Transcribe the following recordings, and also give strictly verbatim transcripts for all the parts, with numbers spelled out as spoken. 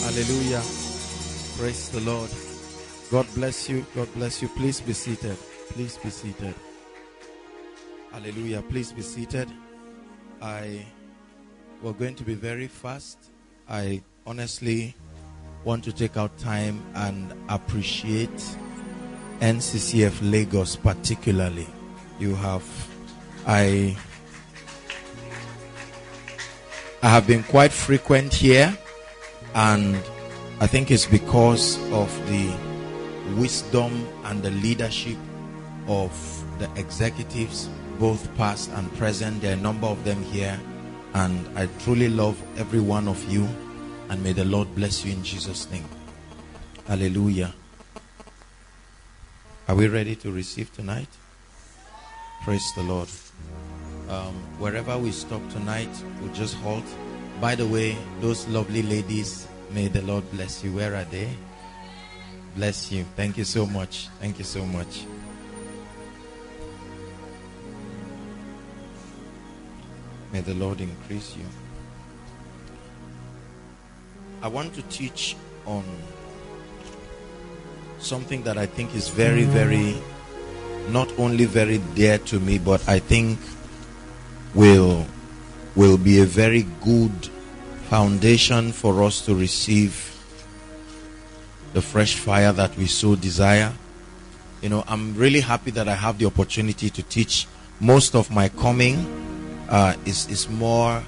Hallelujah. Praise the Lord. God bless you. God bless you. Please be seated. Please be seated. Hallelujah. Please be seated. I we're going to be very fast. I honestly want to take out time and appreciate N C C F Lagos particularly. You have I I have been quite frequent here, and I think it's because of the wisdom and the leadership of the executives, both past and present. There are a number of them here, and I truly love every one of you, and may the Lord bless you in Jesus' name. Hallelujah. Are we ready to receive tonight? Praise the Lord. Um, wherever we stop tonight, we'll just halt. By the way, those lovely ladies, may the Lord bless you. Where are they? Bless you. Thank you so much. Thank you so much. May the Lord increase you. I want to teach on something that I think is very, very, not only very dear to me, but I think will will be a very good foundation for us to receive the fresh fire that we so desire. You know, I'm really happy that I have the opportunity to teach. Most of my coming uh, is is more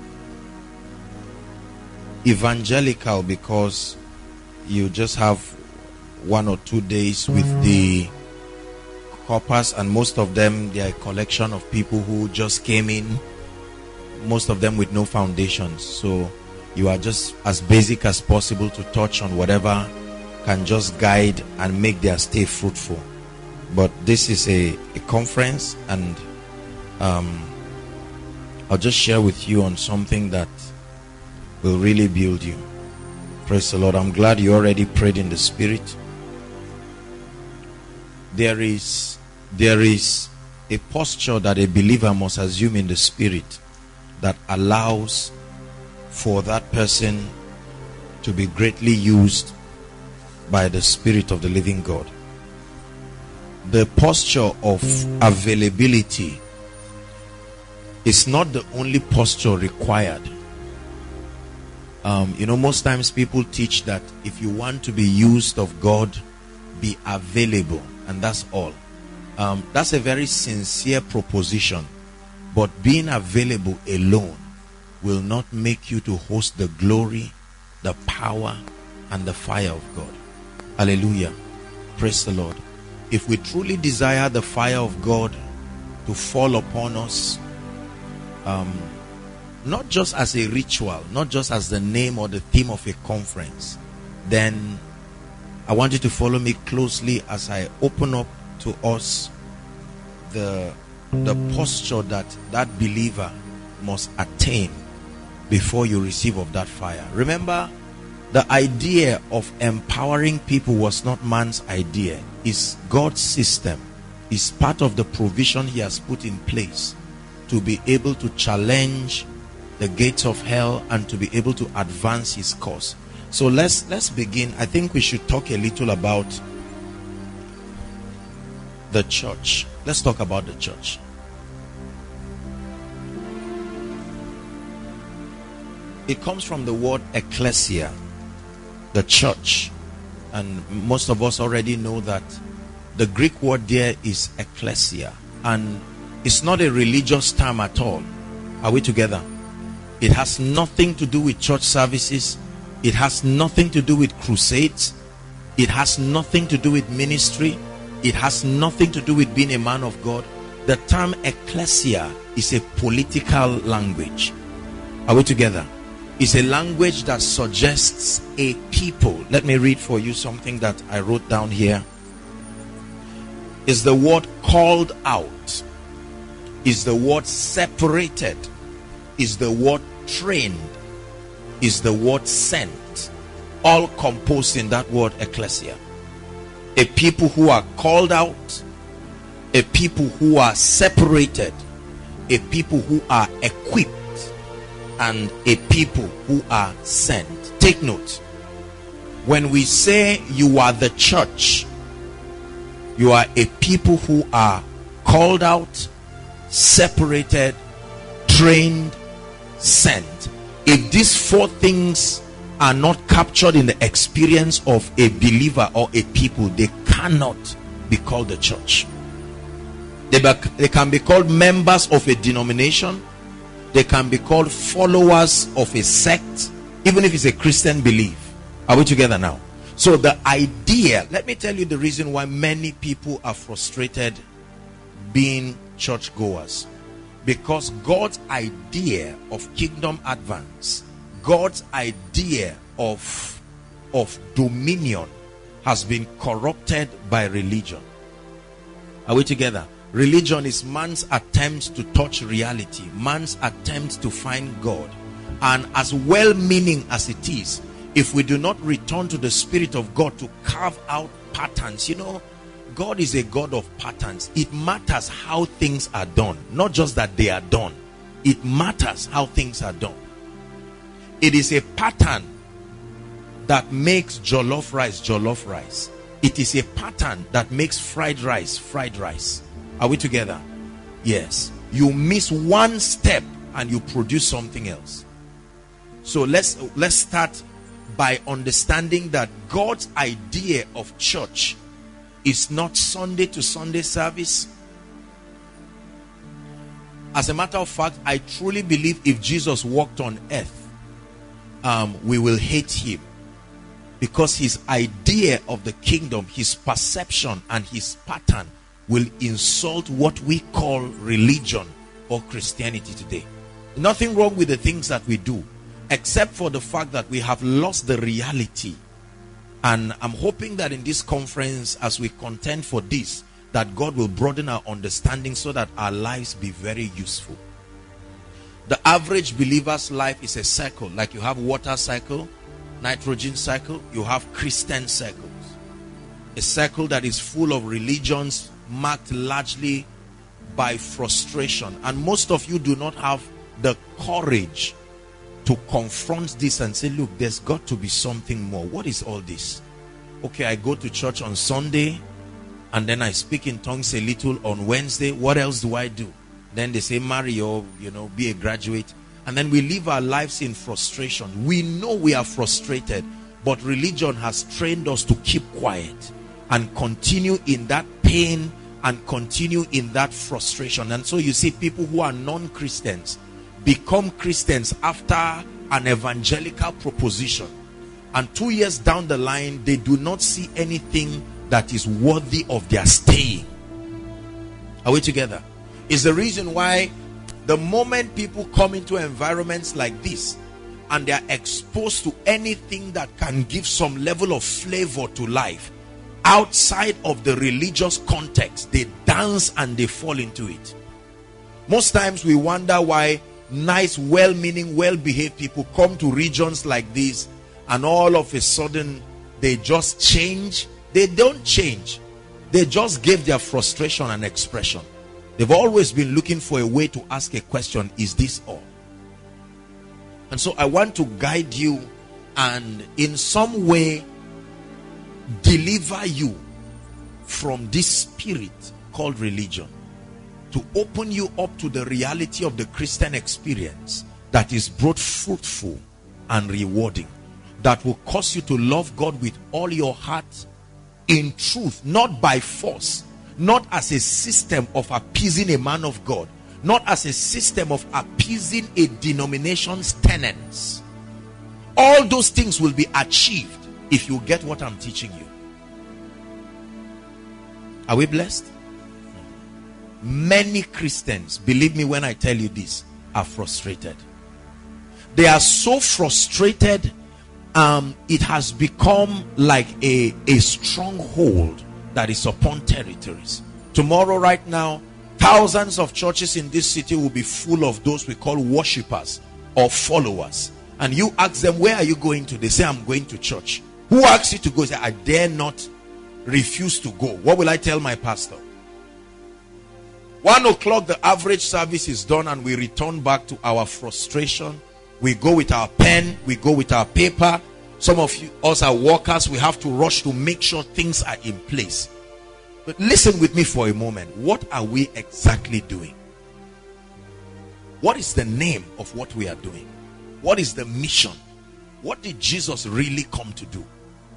evangelical, because you just have one or two days with the corpus, and most of them, they are a collection of people who just came in, most of them with no foundations. So you are just as basic as possible to touch on whatever can just guide and make their stay fruitful. But this is a, a conference, and um, I'll just share with you on something that will really build you. Praise the Lord. I'm glad you already prayed in the Spirit. There is there is a posture that a believer must assume in the Spirit that allows for that person to be greatly used by the Spirit of the living God. The posture of availability is not the only posture required. Um, you know, most times people teach that if you want to be used of God, be available, and that's all. Um, that's a very sincere proposition, but being available alone will not make you to host the glory, the power, and the fire of God. Hallelujah. Praise the Lord. If we truly desire the fire of God to fall upon us, um, not just as a ritual, not just as the name or the theme of a conference, then I want you to follow me closely as I open up to us the the posture that that believer must attain before you receive of that fire. Remember, the idea of empowering people was not man's idea. It's God's system. It's part of the provision he has put in place to be able to challenge the gates of hell and to be able to advance his cause. So let's let's begin. I think we should talk a little about the church. Let's talk about the church. It comes from the word ecclesia, the church. And most of us already know that the Greek word there is ecclesia. And it's not a religious term at all. Are we together? It has nothing to do with church services. It has nothing to do with crusades. It has nothing to do with ministry. It has nothing to do with being a man of God. The term ecclesia is a political language. Are we together? It's a language that suggests a people. Let me read for you something that I wrote down here. Is the word called out, is the word separated, is the word trained, is the word sent, all composed in that word ecclesia. A people who are called out, a people who are separated, a people who are equipped, and a people who are sent. Take note, When we say you are the church, you are a people who are called out, separated, trained, sent. If these four things are not captured in the experience of a believer or a people, they cannot be called the church. They, they can be called members of a denomination. They can be called followers of a sect, even if it's a Christian belief. Are we together now? So the idea, let me tell you the reason why many people are frustrated being churchgoers. Because God's idea of kingdom advance, God's idea of, of dominion has been corrupted by religion. Are we together? Religion is man's attempt to touch reality, man's attempt to find God. And as well-meaning as it is, if we do not return to the Spirit of God to carve out patterns, you know, God is a God of patterns. It matters how things are done, not just that they are done. It matters how things are done. It is a pattern that makes jollof rice jollof rice. It is a pattern that makes fried rice fried rice. Are we together? Yes. You miss one step and you produce something else. So let's let's start by understanding that God's idea of church is not Sunday to Sunday service. As a matter of fact, I truly believe if Jesus walked on earth, um, we will hate him, because his idea of the kingdom, his perception and his pattern will insult what we call religion or Christianity today. Nothing wrong with the things that we do, except for the fact that we have lost the reality. And I'm hoping that in this conference, as we contend for this, that God will broaden our understanding so that our lives be very useful. The average believer's life is a cycle. Like you have water cycle, nitrogen cycle, you have Christian cycles. A cycle that is full of religions marked largely by frustration. And most of you do not have the courage to confront this and say, look, there's got to be something more. What is all this? Okay, I go to church on Sunday and then I speak in tongues a little on Wednesday. What else do I do? Then they say marry or, you know, be a graduate. And then we live our lives in frustration. We know we are frustrated, but religion has trained us to keep quiet and continue in that pain and continue in that frustration. And so you see people who are non-Christians become Christians after an evangelical proposition, and two years down the line they do not see anything that is worthy of their staying. Are we together? Is the reason why the moment people come into environments like this and they are exposed to anything that can give some level of flavor to life outside of the religious context, they dance and they fall into it. Most times we wonder why nice, well-meaning, well-behaved people come to regions like this and all of a sudden they just change. They don't change. They just gave their frustration an expression. They've always been looking for a way to ask a question, is this all? And so I want to guide you and in some way deliver you from this spirit called religion, to open you up to the reality of the Christian experience that is both fruitful and rewarding, that will cause you to love God with all your heart in truth, not by force, not as a system of appeasing a man of God, not as a system of appeasing a denomination's tenets. All those things will be achieved if you get what I'm teaching you. Are we blessed? Many Christians, believe me when I tell you this, are frustrated. They are so frustrated, um, it has become like a, a stronghold that is upon territories. Tomorrow, right now, thousands of churches in this city will be full of those we call worshippers or followers. And you ask them, where are you going to? They say, I'm going to church. Who asks you to go? Say, I dare not refuse to go. What will I tell my pastor? One o'clock, the average service is done and we return back to our frustration. We go with our pen, we go with our paper, Some of you, us are workers, we have to rush to make sure things are in place. But listen with me for a moment. What are we exactly doing? What is the name of what we are doing? What is the mission? What did Jesus really come to do?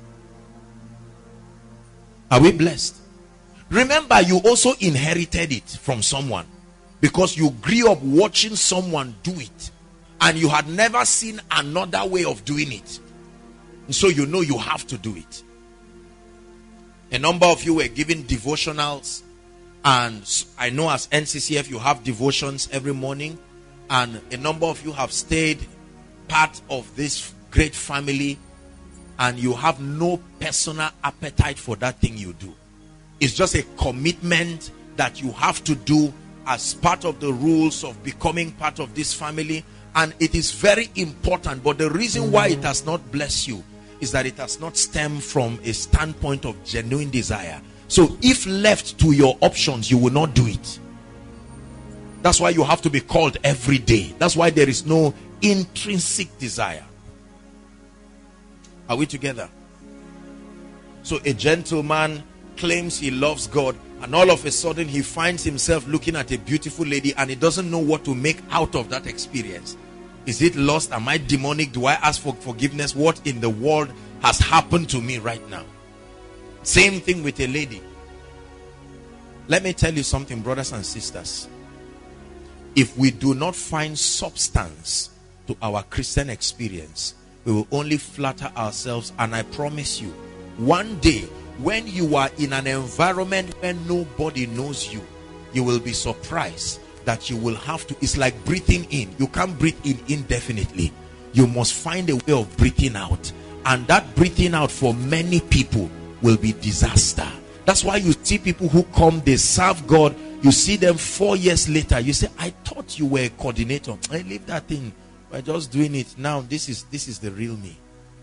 Are we blessed? Remember, you also inherited it from someone, because you grew up watching someone do it and you had never seen another way of doing it. And so you know you have to do it. A number of you were given devotionals, and I know as N C C F you have devotions every morning, and a number of you have stayed part of this great family, and you have no personal appetite for that thing you do. It's just a commitment that you have to do as part of the rules of becoming part of this family, and it is very important. But the reason why it has not blessed you is that it has not stemmed from a standpoint of genuine desire. So if left to your options, you will not do it. That's why you have to be called every day. That's why there is no intrinsic desire. Are we together? So a gentleman claims he loves God, and all of a sudden he finds himself looking at a beautiful lady, and he doesn't know what to make out of that experience. Is it lost? Am I demonic? Do I ask for forgiveness? What in the world has happened to me right now? Same thing with a lady. Let me tell you something, brothers and sisters. If we do not find substance to our Christian experience, we will only flatter ourselves. And I promise you, one day when you are in an environment where nobody knows you, you will be surprised that you will have to, it's like breathing in. You can't breathe in indefinitely. You must find a way of breathing out, and that breathing out for many people will be disaster. That's why you see people who come, they serve God, you see them four years later, you say, I thought you were a coordinator. I leave that thing. We're just doing it now. This is this is the real me.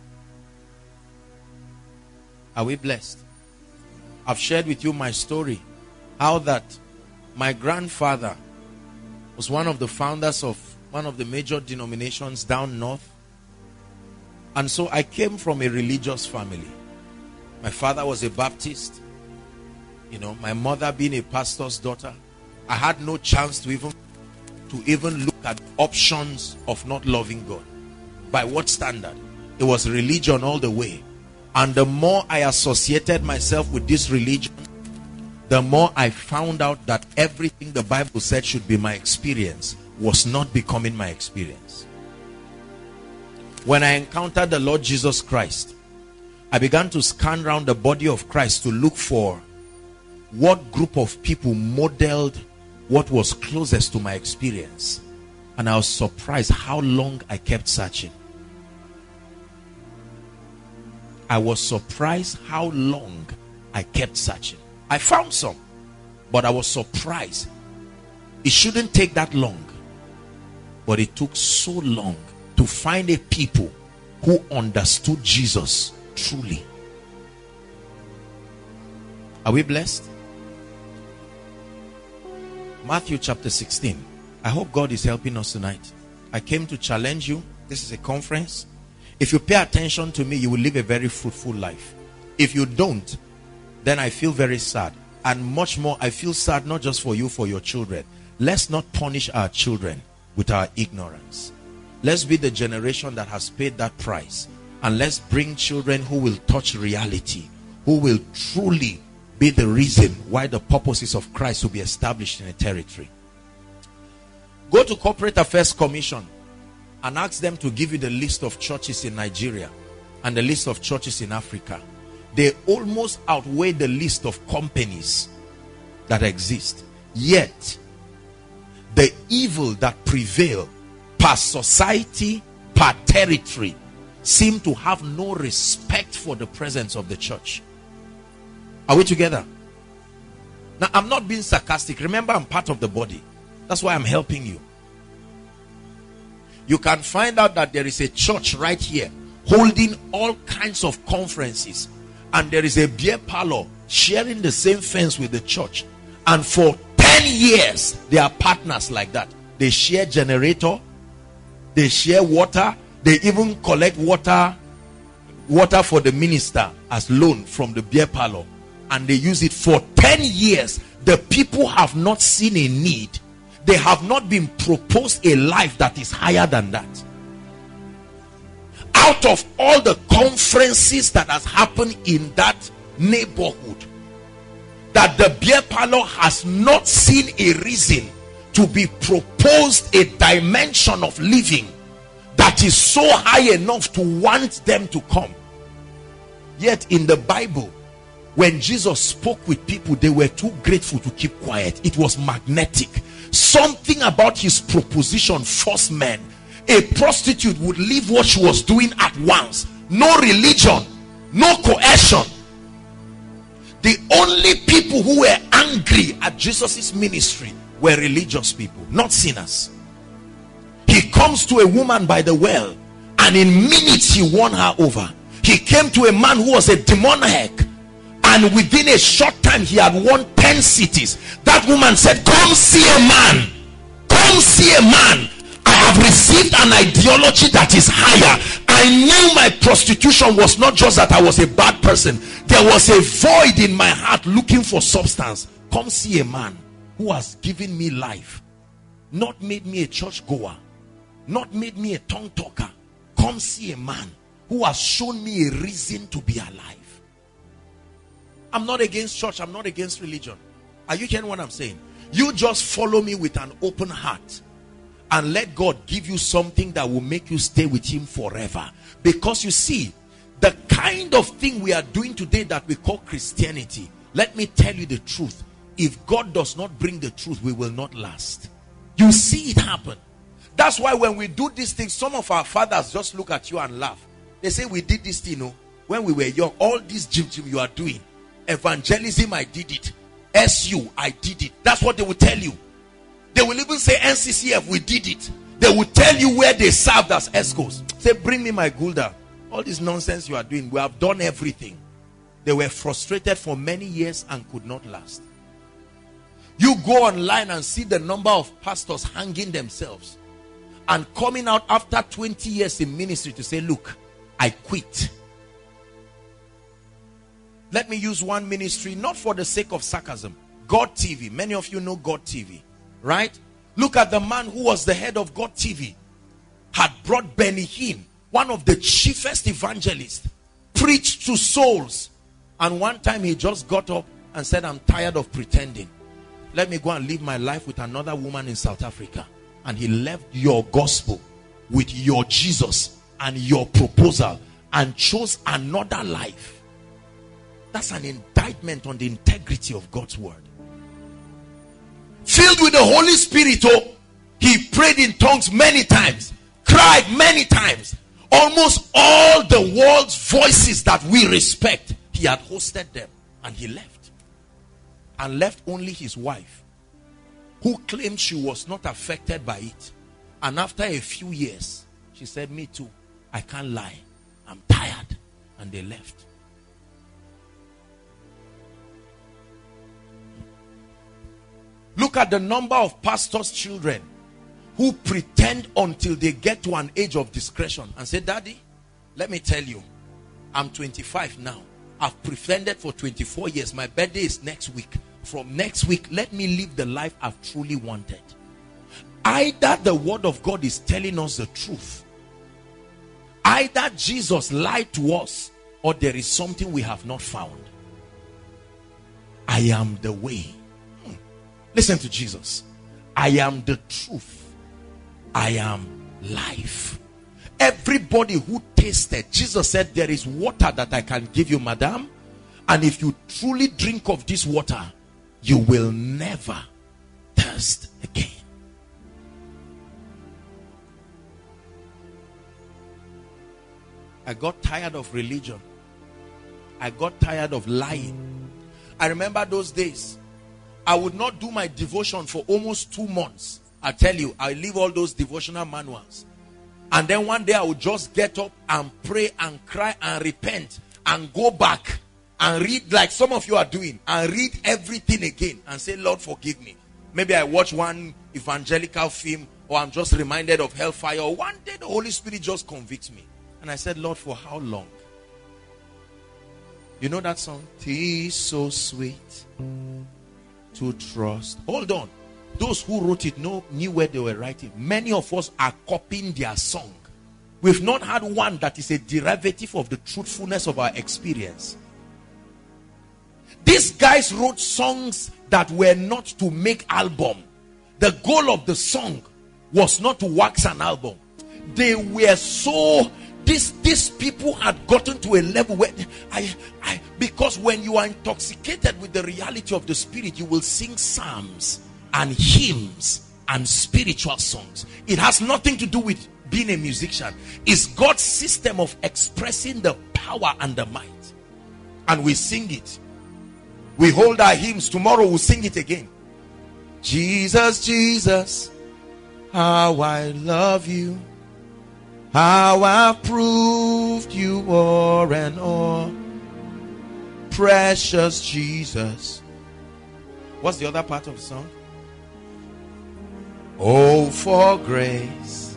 Are we blessed? I've shared with you my story, how that my grandfather was one of the founders of one of the major denominations down north. And so I came from a religious family. My father was a Baptist. You know, my mother being a pastor's daughter. I had no chance to even to even look at options of not loving God. By what standard? It was religion all the way. And the more I associated myself with this religion, the more I found out that everything the Bible said should be my experience was not becoming my experience. When I encountered the Lord Jesus Christ, I began to scan around the body of Christ to look for what group of people modeled what was closest to my experience. And I was surprised how long I kept searching. I was surprised how long I kept searching. I found some, but I was surprised. It shouldn't take that long, but it took so long to find a people who understood Jesus truly. Are we blessed? Matthew chapter sixteen. I hope God is helping us tonight. I came to challenge you. This is a conference. If you pay attention to me, you will live a very fruitful life. If you don't, then I feel very sad. And much more, I feel sad not just for you, for your children. Let's not punish our children with our ignorance. Let's be the generation that has paid that price. And let's bring children who will touch reality, who will truly be the reason why the purposes of Christ will be established in a territory. Go to Corporate Affairs Commission and ask them to give you the list of churches in Nigeria and the list of churches in Africa. They almost outweigh the list of companies that exist. Yet, the evil that prevail per society, per territory, seem to have no respect for the presence of the church. Are we together? Now, I'm not being sarcastic. Remember, I'm part of the body. That's why I'm helping you. You can find out that there is a church right here holding all kinds of conferences, and there is a beer parlor sharing the same fence with the church, and for ten years they are partners like that. They share generator, they share water, they even collect water water for the minister as loan from the beer parlor, and they use it for ten years. The people have not seen a need. They have not been proposed a life that is higher than that. Out of all the conferences that has happened in that neighborhood, that the beer parlor has not seen a reason to be proposed a dimension of living that is so high enough to want them to come. Yet in the Bible, when Jesus spoke with people, they were too grateful to keep quiet. It was magnetic. Something about his proposition forced men. A prostitute would leave what she was doing at once. No religion, no coercion. The only people who were angry at Jesus's ministry were religious people, not sinners. He comes to a woman by the well, and in minutes he won her over. He came to a man who was a demoniac, and within a short time he had won ten cities. That woman said, come see a man, come see a man. I have received an ideology that is higher. I knew my prostitution was not just that I was a bad person. There was a void in my heart looking for substance. Come see a man who has given me life, not made me a church goer, not made me a tongue talker. Come see a man who has shown me a reason to be alive. I'm not against church. I'm not against religion. Are you hearing what I'm saying? You just follow me with an open heart and let God give you something that will make you stay with him forever. Because you see, the kind of thing we are doing today that we call Christianity, let me tell you the truth. If God does not bring the truth, we will not last. You see it happen. That's why when we do these things, some of our fathers just look at you and laugh. They say, we did this thing, you know, when we were young. All this gym gym you are doing, evangelism, I did it. S U, I did it. That's what they will tell you. They will even say N C C F, we did it. They will tell you where they served as escorts. Say, bring me my gulda. All this nonsense you are doing, we have done everything. They were frustrated for many years and could not last. You go online and see the number of pastors hanging themselves and coming out after twenty years in ministry to say, look, I quit. Let me use one ministry, not for the sake of sarcasm. God T V. Many of you know God T V, right? Look at the man who was the head of God T V. Had brought Benny Hinn, one of the chiefest evangelists, preached to souls. And one time he just got up and said, I'm tired of pretending. Let me go and live my life with another woman in South Africa. And he left your gospel with your Jesus and your proposal and chose another life. That's an indictment on the integrity of God's word. Filled with the Holy Spirit, oh, he prayed in tongues many times, cried many times. Almost all the world's voices that we respect, he had hosted them, and he left. And left only his wife, who claimed she was not affected by it. And after a few years, she said, me too, I can't lie, I'm tired. And they left. Look at the number of pastors' children who pretend until they get to an age of discretion and say, Daddy, let me tell you, I'm twenty-five now. I've pretended for twenty-four years. My birthday is next week. From next week, let me live the life I've truly wanted. Either the word of God is telling us the truth, either Jesus lied to us, or there is something we have not found. I am the way. Hmm. Listen to Jesus. I am the truth. I am life. Everybody who tasted, Jesus said, there is water that I can give you, madam, and if you truly drink of this water, you will never thirst again. I got tired of religion. I got tired of lying. I remember those days. I would not do my devotion for almost two months. I tell you, I leave all those devotional manuals. And then one day I would just get up and pray and cry and repent and go back and read like some of you are doing, and read everything again and say, Lord, forgive me. Maybe I watch one evangelical film, or I'm just reminded of hellfire, or one day the Holy Spirit just convicts me. And I said, Lord, for how long? You know that song? "'Tis so sweet to trust." Hold on. Those who wrote it know, knew where they were writing. Many of us are copying their song. We've not had one that is a derivative of the truthfulness of our experience. These guys wrote songs that were not to make album. The goal of the song was not to wax an album. They were so... These, these people had gotten to a level where I, I, because when you are intoxicated with the reality of the Spirit, you will sing psalms and hymns and spiritual songs. It has nothing to do with being a musician. It's God's system of expressing the power and the might. And we sing it. We hold our hymns. Tomorrow we'll sing it again. Jesus, Jesus, how I love you. How I've proved you more and more. Precious Jesus. What's the other part of the song? Oh, for grace.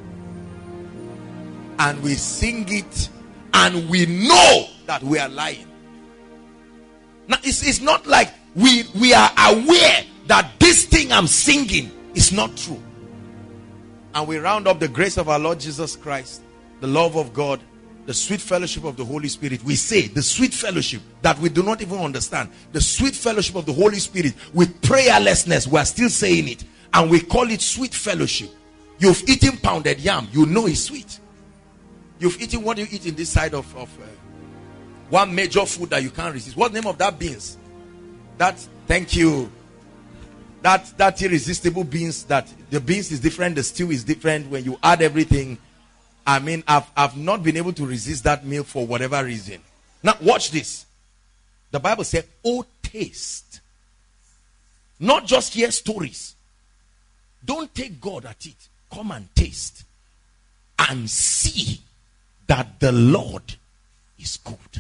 And we sing it and we know that we are lying. Now, it's, it's not like we, we are aware that this thing I'm singing is not true. And we round up the grace of our Lord Jesus Christ, the love of God, the sweet fellowship of the Holy Spirit. We say the sweet fellowship that we do not even understand. The sweet fellowship of the Holy Spirit with prayerlessness. We are still saying it. And we call it sweet fellowship. You've eaten pounded yam. You know it's sweet. You've eaten what you eat in this side of, of uh, one major food that you can't resist. What's the name of that beans? That, thank you. That, that irresistible beans, that the beans is different, the stew is different. When you add everything, I mean, I've, I've not been able to resist that meal for whatever reason. Now, watch this. The Bible said, oh, taste. Not just hear stories. Don't take God at it. Come and taste. And see that the Lord is good.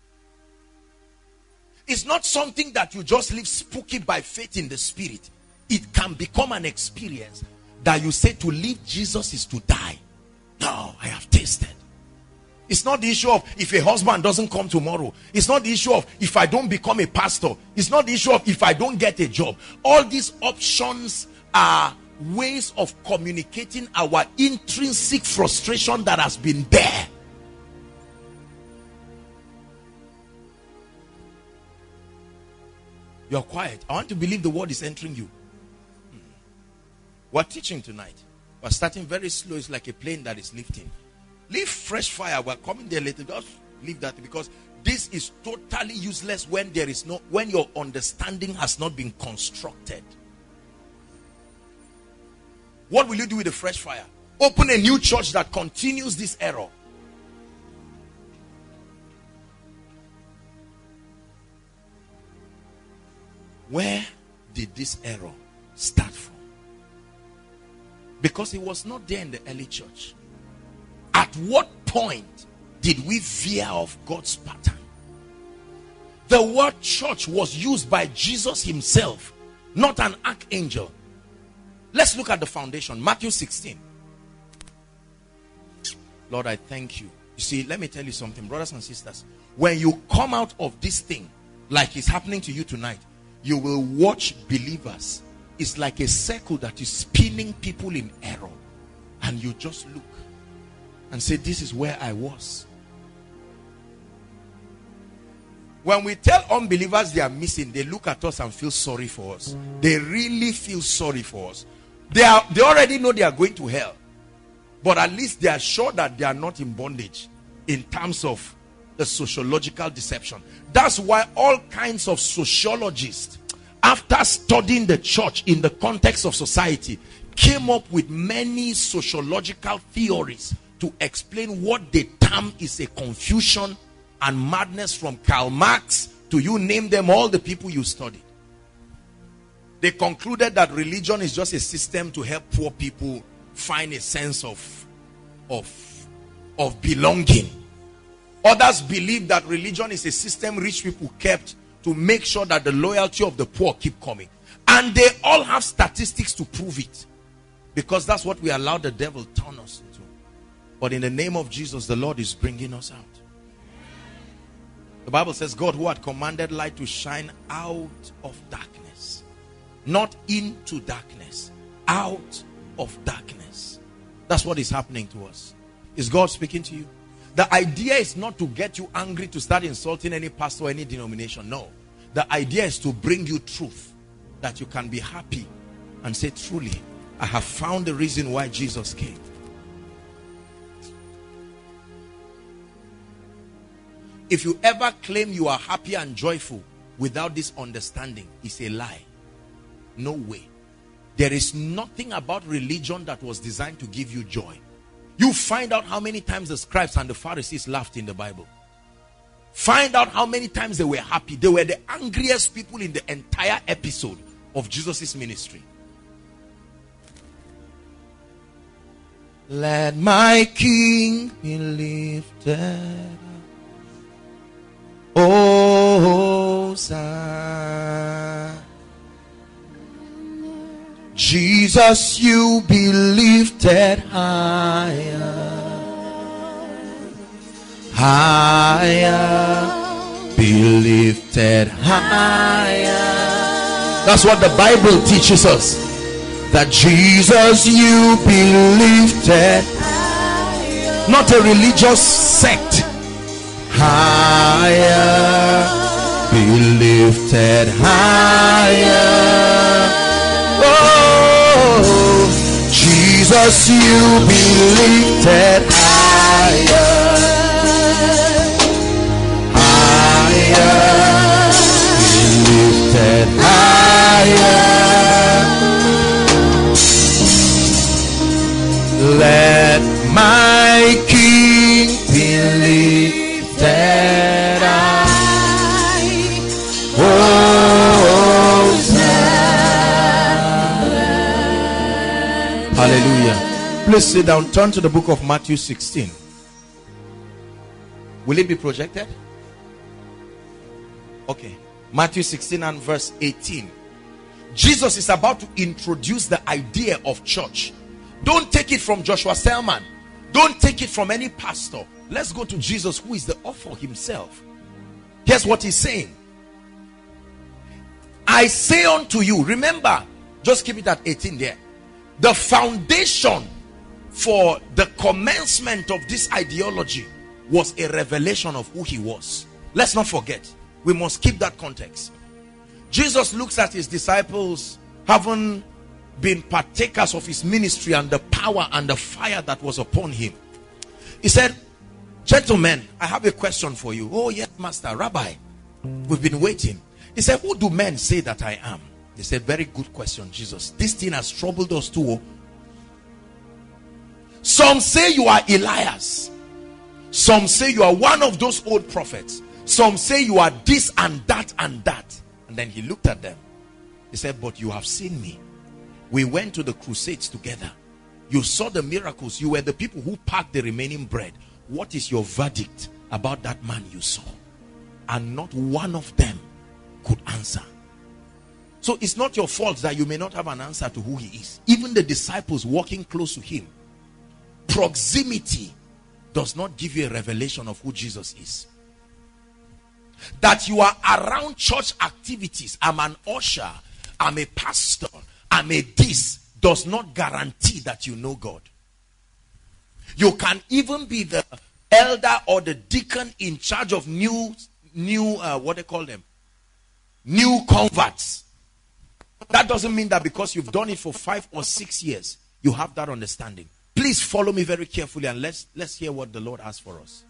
It's not something that you just live spooky by faith in the Spirit. It can become an experience that you say to live Jesus is to die. No, I have tasted. It's not the issue of if a husband doesn't come tomorrow. It's not the issue of if I don't become a pastor. It's not the issue of if I don't get a job. All these options are ways of communicating our intrinsic frustration that has been there. You're quiet. I want to believe the word is entering you. Hmm. We're teaching tonight. We're starting very slow. It's like a plane that is lifting. Leave fresh fire. We're coming there later. Just leave that, because this is totally useless when there is no, when your understanding has not been constructed. What will you do with the fresh fire? Open a new church that continues this error. Where did this error start from? Because it was not there in the early church. At what point did we veer off God's pattern? The word church was used by Jesus himself, not an archangel. Let's look at the foundation. Matthew sixteen. Lord, I thank you. You see, let me tell you something, brothers and sisters. When you come out of this thing, like it's happening to you tonight, you will watch believers. It's like a circle that is spinning people in error. And you just look and say, this is where I was. When we tell unbelievers they are missing, they look at us and feel sorry for us. They really feel sorry for us. They are, they already know they are going to hell. But at least they are sure that they are not in bondage in terms of the sociological deception. That's why all kinds of sociologists, after studying the church in the context of society, came up with many sociological theories to explain what they term is a confusion and madness, from Karl Marx to you name them, all the people you studied. They concluded that religion is just a system to help poor people find a sense of, of, of belonging. Others believe that religion is a system rich people kept to make sure that the loyalty of the poor keep coming. And they all have statistics to prove it. Because that's what we allow the devil turn us into. But in the name of Jesus, the Lord is bringing us out. The Bible says God who had commanded light to shine out of darkness. Not into darkness. Out of darkness. That's what is happening to us. Is God speaking to you? The idea is not to get you angry to start insulting any pastor or any denomination. No. The idea is to bring you truth. That you can be happy and say, truly, I have found the reason why Jesus came. If you ever claim you are happy and joyful without this understanding, it's a lie. No way. There is nothing about religion that was designed to give you joy. You find out how many times the scribes and the Pharisees laughed in the Bible. Find out how many times they were happy. They were the angriest people in the entire episode of Jesus' ministry. Let my King be lifted up. Oh, Zion. Jesus, you be lifted higher. Higher. Be lifted higher. That's what the Bible teaches us. That Jesus, you be lifted higher. Not a religious sect. Higher. Be lifted higher. Oh, Jesus, you be lifted higher. Higher. Be lifted higher. Let my King be lifted high. Oh, hallelujah. Please sit down. Turn to the book of Matthew sixteen. Will it be projected? Okay. Matthew sixteen and verse eighteen. Jesus is about to introduce the idea of church. Don't take it from Joshua Selman. Don't take it from any pastor. Let's go to Jesus, who is the author himself. Here's what he's saying. I say unto you, remember, just keep it at eighteen there. The foundation for the commencement of this ideology was a revelation of who he was. Let's not forget. We must keep that context. Jesus looks at his disciples, having been partakers of his ministry and the power and the fire that was upon him. He said, gentlemen, I have a question for you. Oh yes, Master, Rabbi, we've been waiting. He said, who do men say that I am? They said, very good question, Jesus. This thing has troubled us too. Some say you are Elias. Some say you are one of those old prophets. Some say you are this and that and that. And then he looked at them. He said, but you have seen me. We went to the crusades together. You saw the miracles. You were the people who packed the remaining bread. What is your verdict about that man you saw? And not one of them could answer. So it's not your fault that you may not have an answer to who he is. Even the disciples walking close to him, proximity does not give you a revelation of who Jesus is. That you are around church activities, I'm an usher, I'm a pastor, I'm a this, does not guarantee that you know God. You can even be the elder or the deacon in charge of new, new, uh, what they call them, new converts. That doesn't mean that because you've done it for five or six years, you have that understanding. Please follow me very carefully and let's, let's hear what the Lord has for us.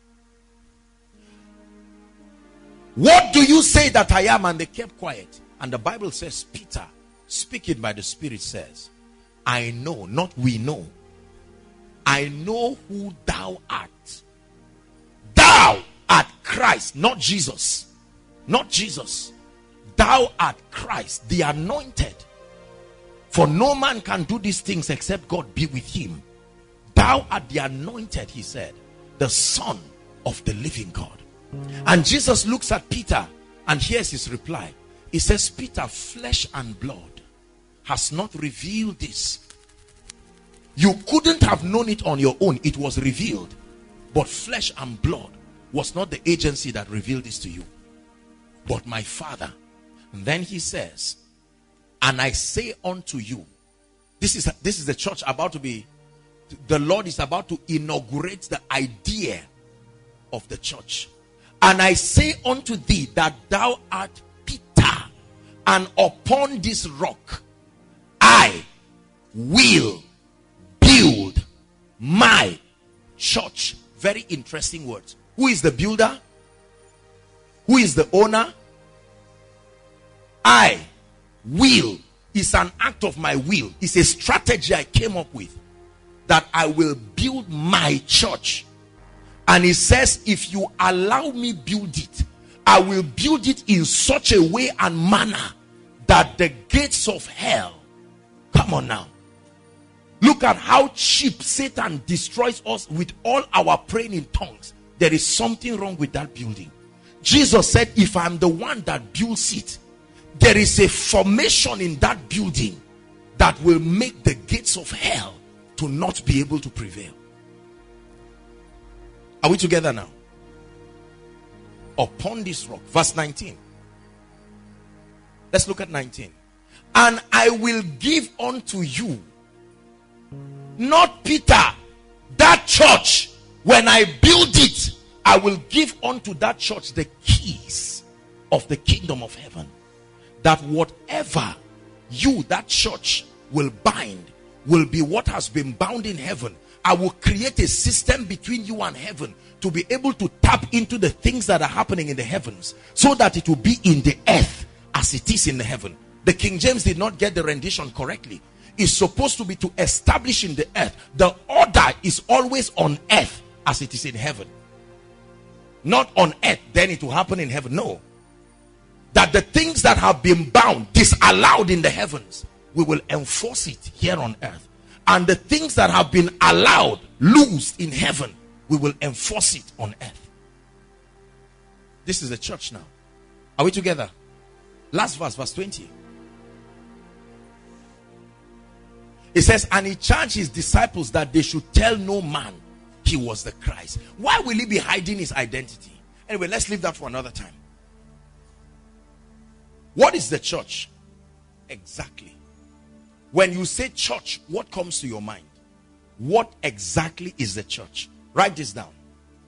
What do you say that I am? And they kept quiet. And the Bible says, Peter, speaking by the Spirit, says, I know, not we know. I know who thou art. Thou art Christ, not Jesus. Not Jesus. Thou art Christ, the anointed. For no man can do these things except God be with him. Thou art the anointed, he said, the Son of the living God. And Jesus looks at Peter and hears his reply. He says, Peter, flesh and blood has not revealed this. You couldn't have known it on your own. It was revealed. But flesh and blood was not the agency that revealed this to you, but my Father. And then he says, and I say unto you, this is this is the church about to be, the Lord is about to inaugurate the idea of the church. And I say unto thee that thou art Peter, and upon this rock I will build my church. Very interesting words. Who is the builder? Who is the owner? I will. It's an act of my will. It's a strategy I came up with, that I will build my church. And he says, if you allow me build it, I will build it in such a way and manner that the gates of hell, come on now, look at how cheap Satan destroys us with all our praying in tongues. There is something wrong with that building. Jesus said, if I'm the one that builds it, there is a formation in that building that will make the gates of hell to not be able to prevail. Are we together now? Upon this rock, verse nineteen. Let's look at nineteen. And I will give unto you, not Peter, that church. When I build it, I will give unto that church the keys of the kingdom of heaven. That whatever you, that church, will bind will be what has been bound in heaven. I will create a system between you and heaven to be able to tap into the things that are happening in the heavens, so that it will be in the earth as it is in the heaven. The King James did not get the rendition correctly. It's supposed to be to establish in the earth. The order is always on earth as it is in heaven. Not on earth, then it will happen in heaven. No. That the things that have been bound, disallowed in the heavens, we will enforce it here on earth. And the things that have been allowed, loosed in heaven, we will enforce it on earth. This is the church now. Are we together? Last verse, verse twenty. It says, and he charged his disciples that they should tell no man he was the Christ. Why will he be hiding his identity? Anyway, let's leave that for another time. What is the church? Exactly. When you say church, what comes to your mind? What exactly is the church? Write this down.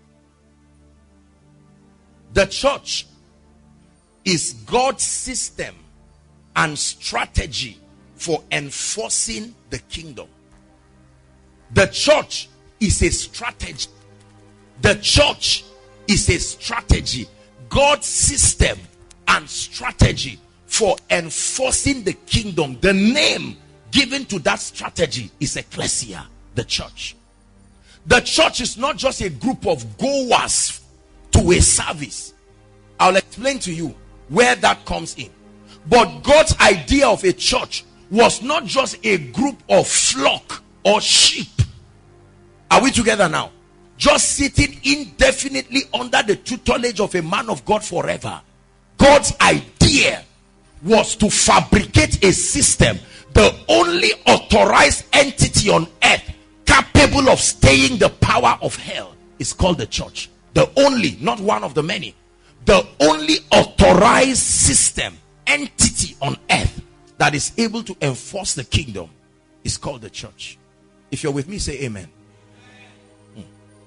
The church is God's system and strategy for enforcing the kingdom. The church is a strategy. The church is a strategy. God's system and strategy for enforcing the kingdom. The name given to that strategy is ecclesia, the church. The church is not just a group of goers to a service. I'll explain to you where that comes in. But God's idea of a church was not just a group of flock or sheep. Are we together now? Just sitting indefinitely under the tutelage of a man of God forever. God's idea was to fabricate a system. The only authorized entity on earth capable of staying the power of hell is called the church. The only, not one of the many. The only authorized system, entity on earth that is able to enforce the kingdom is called the church. If you're with me, say amen. Hmm.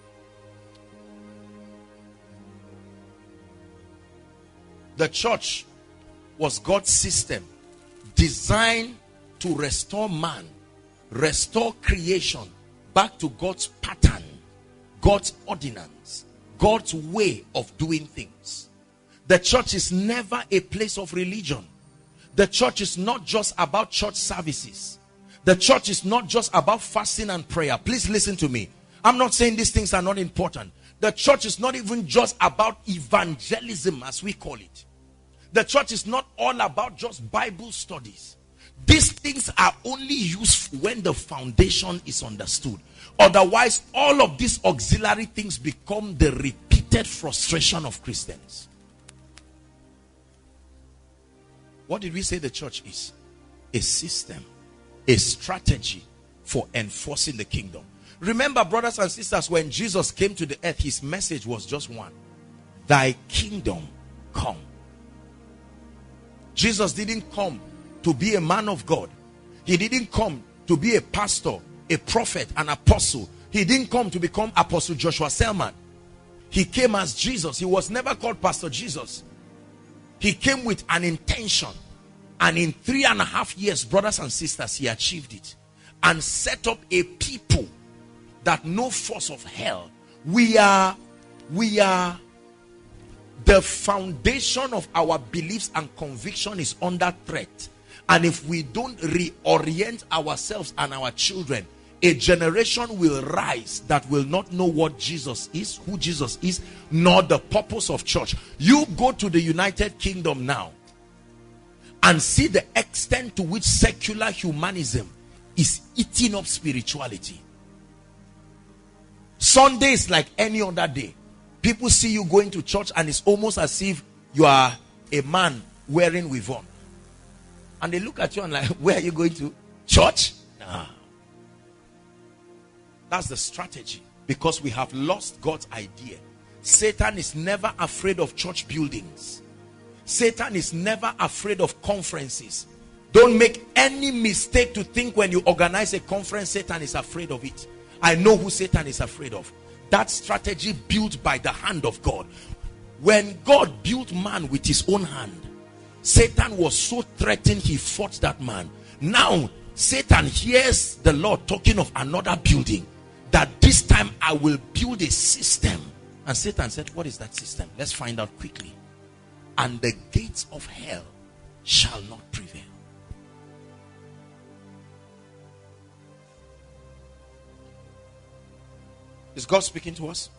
The church was God's system designed to restore man, restore creation back to God's pattern, God's ordinance, God's way of doing things. The church is never a place of religion. The church is not just about church services. The church is not just about fasting and prayer. Please listen to me. I'm not saying these things are not important. The church is not even just about evangelism, as we call it. The church is not all about just Bible studies. These things are only useful when the foundation is understood. Otherwise, all of these auxiliary things become the repeated frustration of Christians. What did we say the church is? A system, a strategy for enforcing the kingdom. Remember, brothers and sisters, when Jesus came to the earth, his message was just one: thy kingdom come. Jesus didn't come to be a man of God. He didn't come to be a pastor, a prophet, an apostle. He didn't come to become Apostle Joshua Selman. He came as Jesus. He was never called Pastor Jesus. He came with an intention. And in three and a half years, brothers and sisters, he achieved it. And set up a people that no force of hell. We are, we are, the foundation of our beliefs and conviction is under threat. And if we don't reorient ourselves and our children, a generation will rise that will not know what Jesus is, who Jesus is, nor the purpose of church. You go to the United Kingdom now and see the extent to which secular humanism is eating up spirituality. Sunday is like any other day. People see you going to church and it's almost as if you are a man wearing weave-on. And they look at you and like, where are you going to? Church? Nah. That's the strategy. Because we have lost God's idea. Satan is never afraid of church buildings. Satan is never afraid of conferences. Don't make any mistake to think when you organize a conference, Satan is afraid of it. I know who Satan is afraid of. That strategy built by the hand of God. When God built man with his own hand, Satan was so threatened he fought that man. Now Satan hears the Lord talking of another building, that this time I will build a system. And Satan said, what is that system? Let's find out quickly. And the gates of hell shall not prevail. Is God speaking to us?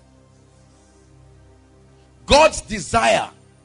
God's desire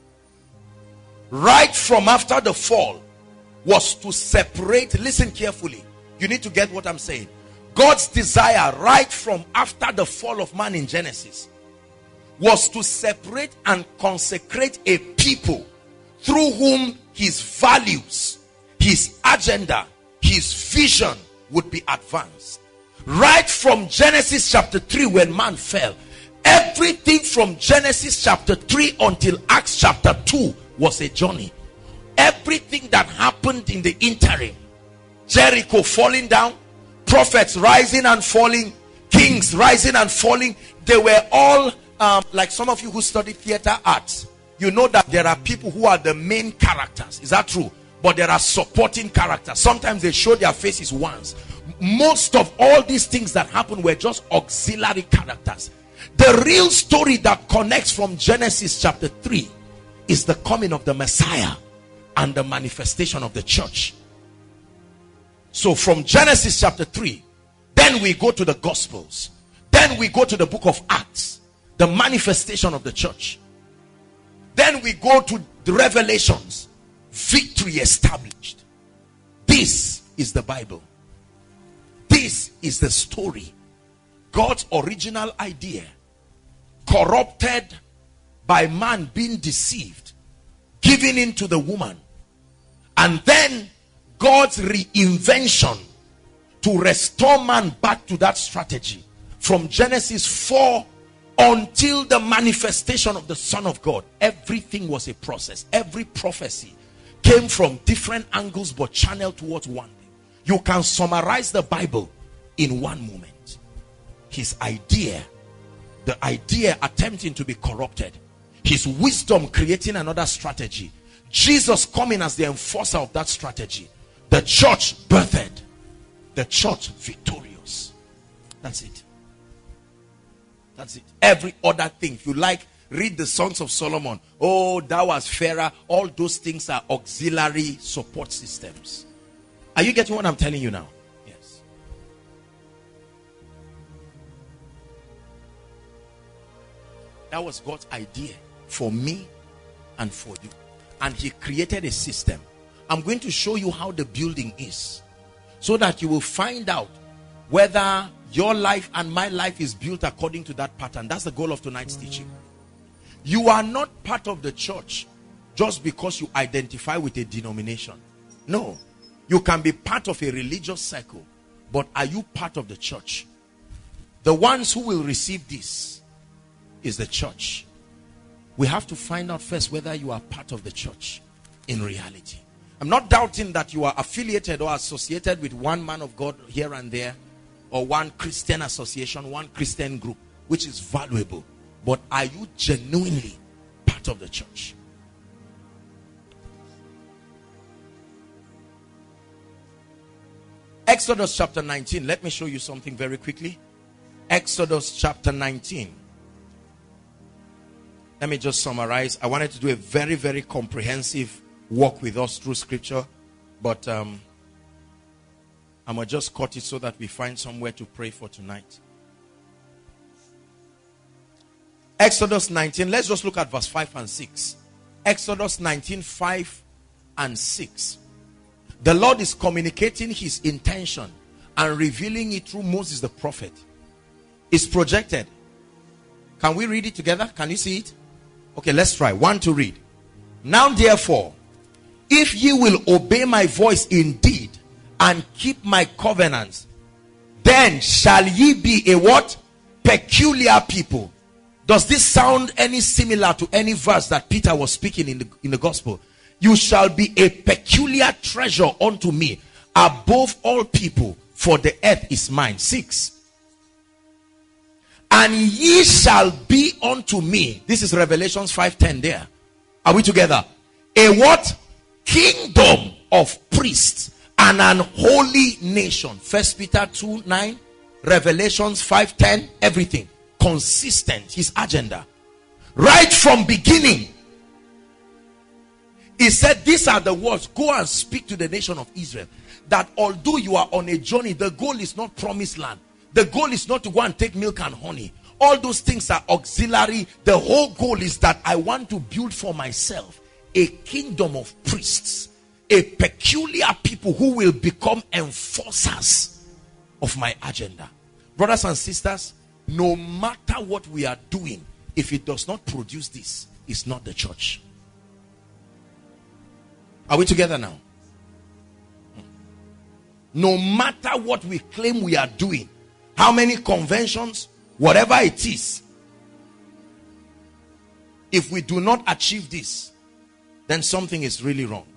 right from after the fall was to separate. Listen carefully. You need to get what I'm saying. God's desire right from after the fall of man in Genesis was to separate and consecrate a people through whom his values, his agenda, his vision would be advanced. Right from Genesis chapter three, when man fell, everything from Genesis chapter three until Acts chapter two was a journey. Everything that happened in the interim, Jericho falling down, prophets rising and falling, kings rising and falling, they were all um, like some of you who study theater arts, you know that there are people who are the main characters. Is that true? But there are supporting characters. Sometimes they show their faces once. Most of all these things that happen were just auxiliary characters. The real story that connects from Genesis chapter three is the coming of the Messiah and the manifestation of the church. So from Genesis chapter three, then we go to the Gospels. Then we go to the book of Acts, the manifestation of the church. Then we go to the Revelations, victory established. This is the Bible. This is the story. God's original idea, corrupted by man being deceived, giving in to the woman, and then God's reinvention to restore man back to that strategy from Genesis four until the manifestation of the Son of God. Everything was a process. Every prophecy came from different angles but channeled towards one thing. You can summarize the Bible in one moment. His idea, the idea attempting to be corrupted, his wisdom creating another strategy, Jesus coming as the enforcer of that strategy, the church birthed, the church victorious. That's it. That's it. Every other thing, if you like, read the Songs of Solomon. Oh, thou art fairer. All those things are auxiliary support systems. Are you getting what I'm telling you now? Yes. That was God's idea for me and for you. And he created a system. I'm going to show you how the building is, so that you will find out whether your life and my life is built according to that pattern. That's the goal of tonight's teaching. You are not part of the church just because you identify with a denomination. No. You can be part of a religious circle, but are you part of the church? The ones who will receive this is the church. We have to find out first whether you are part of the church in reality. I'm not doubting that you are affiliated or associated with one man of God here and there, or one Christian association, one Christian group, which is valuable. But are you genuinely part of the church? Exodus chapter nineteen. Let me show you something very quickly. Exodus chapter nineteen. Let me just summarize. I wanted to do a very, very comprehensive walk with us through scripture, but um, I'm going to just cut it so that we find somewhere to pray for tonight. Exodus nineteen. Let's just look at verse five and six. Exodus nineteen, five and six. The Lord is communicating his intention and revealing it through Moses the prophet. It's projected. Can we read it together? Can you see it? Okay, let's try. One to read. Now therefore, if ye will obey my voice indeed and keep my covenants, then shall ye be a what? Peculiar people. Does this sound any similar to any verse that Peter was speaking in the, in the gospel? You shall be a peculiar treasure unto me above all people, for the earth is mine. Six. And ye shall be unto me. This is Revelations five ten there. Are we together? A what? Kingdom of priests and an holy nation. First Peter two nine, Revelations five ten, everything consistent. His agenda right from beginning. He said, these are the words. Go and speak to the nation of Israel, that although you are on a journey, the goal is not promised land. The goal is not to go and take milk and honey. All those things are auxiliary. The whole goal is that I want to build for myself a kingdom of priests, a peculiar people who will become enforcers of my agenda. Brothers and sisters, no matter what we are doing, if it does not produce this, it's not the church. Are we together now? No matter what we claim we are doing, how many conventions, whatever it is, if we do not achieve this, then something is really wrong.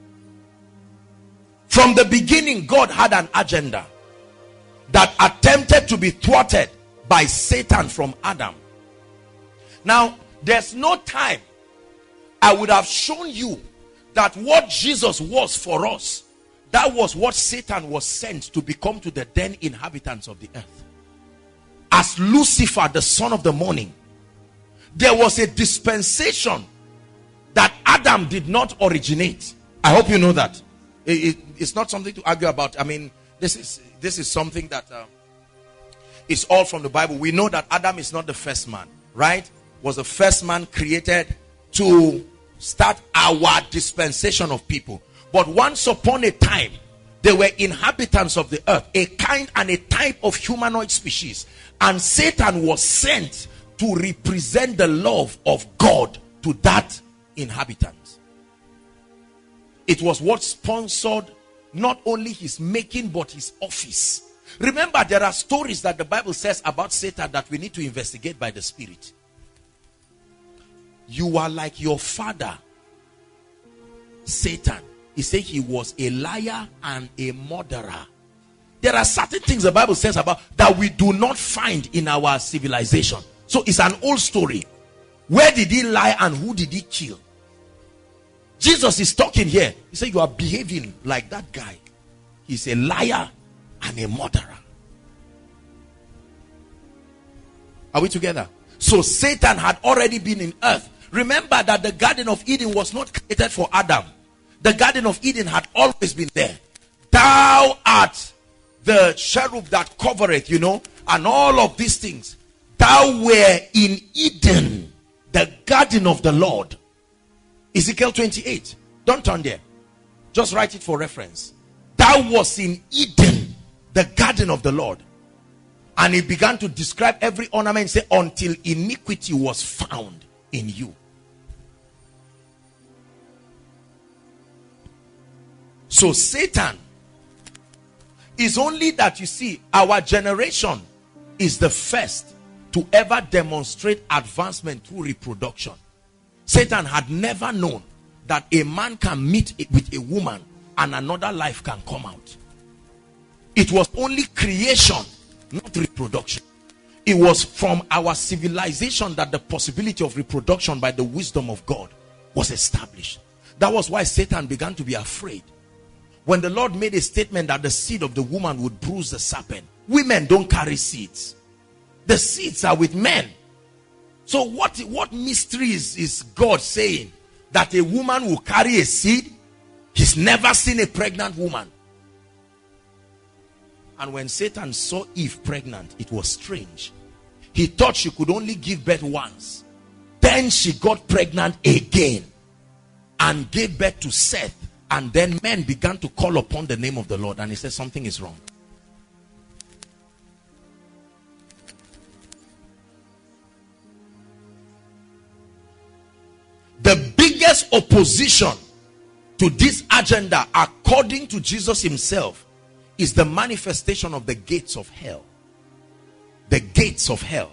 From the beginning, God had an agenda that attempted to be thwarted by Satan from Adam. Now, there's no time I would have shown you that what Jesus was for us, that was what Satan was sent to become to the then inhabitants of the earth. As Lucifer, the son of the morning, there was a dispensation that Adam did not originate. I hope you know that. It, it, it's not something to argue about. I mean, this is this is something that uh, is all from the Bible. We know that Adam is not the first man, right? Was the first man created to start our dispensation of people. But once upon a time, they were inhabitants of the earth, a kind and a type of humanoid species, and Satan was sent to represent the love of God to that inhabitant. It was what sponsored not only his making but his office. Remember, there are stories that the Bible says about Satan that we need to investigate by the Spirit. You are like your father, Satan. He said he was a liar and a murderer. There are certain things the Bible says about that we do not find in our civilization. So it's an old story. Where did he lie and who did he kill? Jesus is talking here. He said you are behaving like that guy. He's a liar and a murderer. Are we together? So Satan had already been in earth. Remember that the Garden of Eden was not created for Adam. The Garden of Eden had always been there. Thou art the cherub that covereth, you know, and all of these things. Thou were in Eden, the garden of the Lord. Ezekiel twenty-eight. Don't turn there. Just write it for reference. Thou was in Eden, the garden of the Lord. And he began to describe every ornament, say, until iniquity was found in you. So Satan is only that, you see, our generation is the first to ever demonstrate advancement through reproduction. Satan had never known that a man can meet with a woman and another life can come out. It was only creation, not reproduction. It was from our civilization that the possibility of reproduction by the wisdom of God was established. That was why Satan began to be afraid. When the Lord made a statement that the seed of the woman would bruise the serpent, women don't carry seeds. The seeds are with men. So what, what mystery is, is God saying? That a woman will carry a seed? He's never seen a pregnant woman. And when Satan saw Eve pregnant, it was strange. He thought she could only give birth once. Then she got pregnant again and gave birth to Seth. And then men began to call upon the name of the Lord. And he said something is wrong. The biggest opposition to this agenda, according to Jesus himself, is the manifestation of the gates of hell. The gates of hell.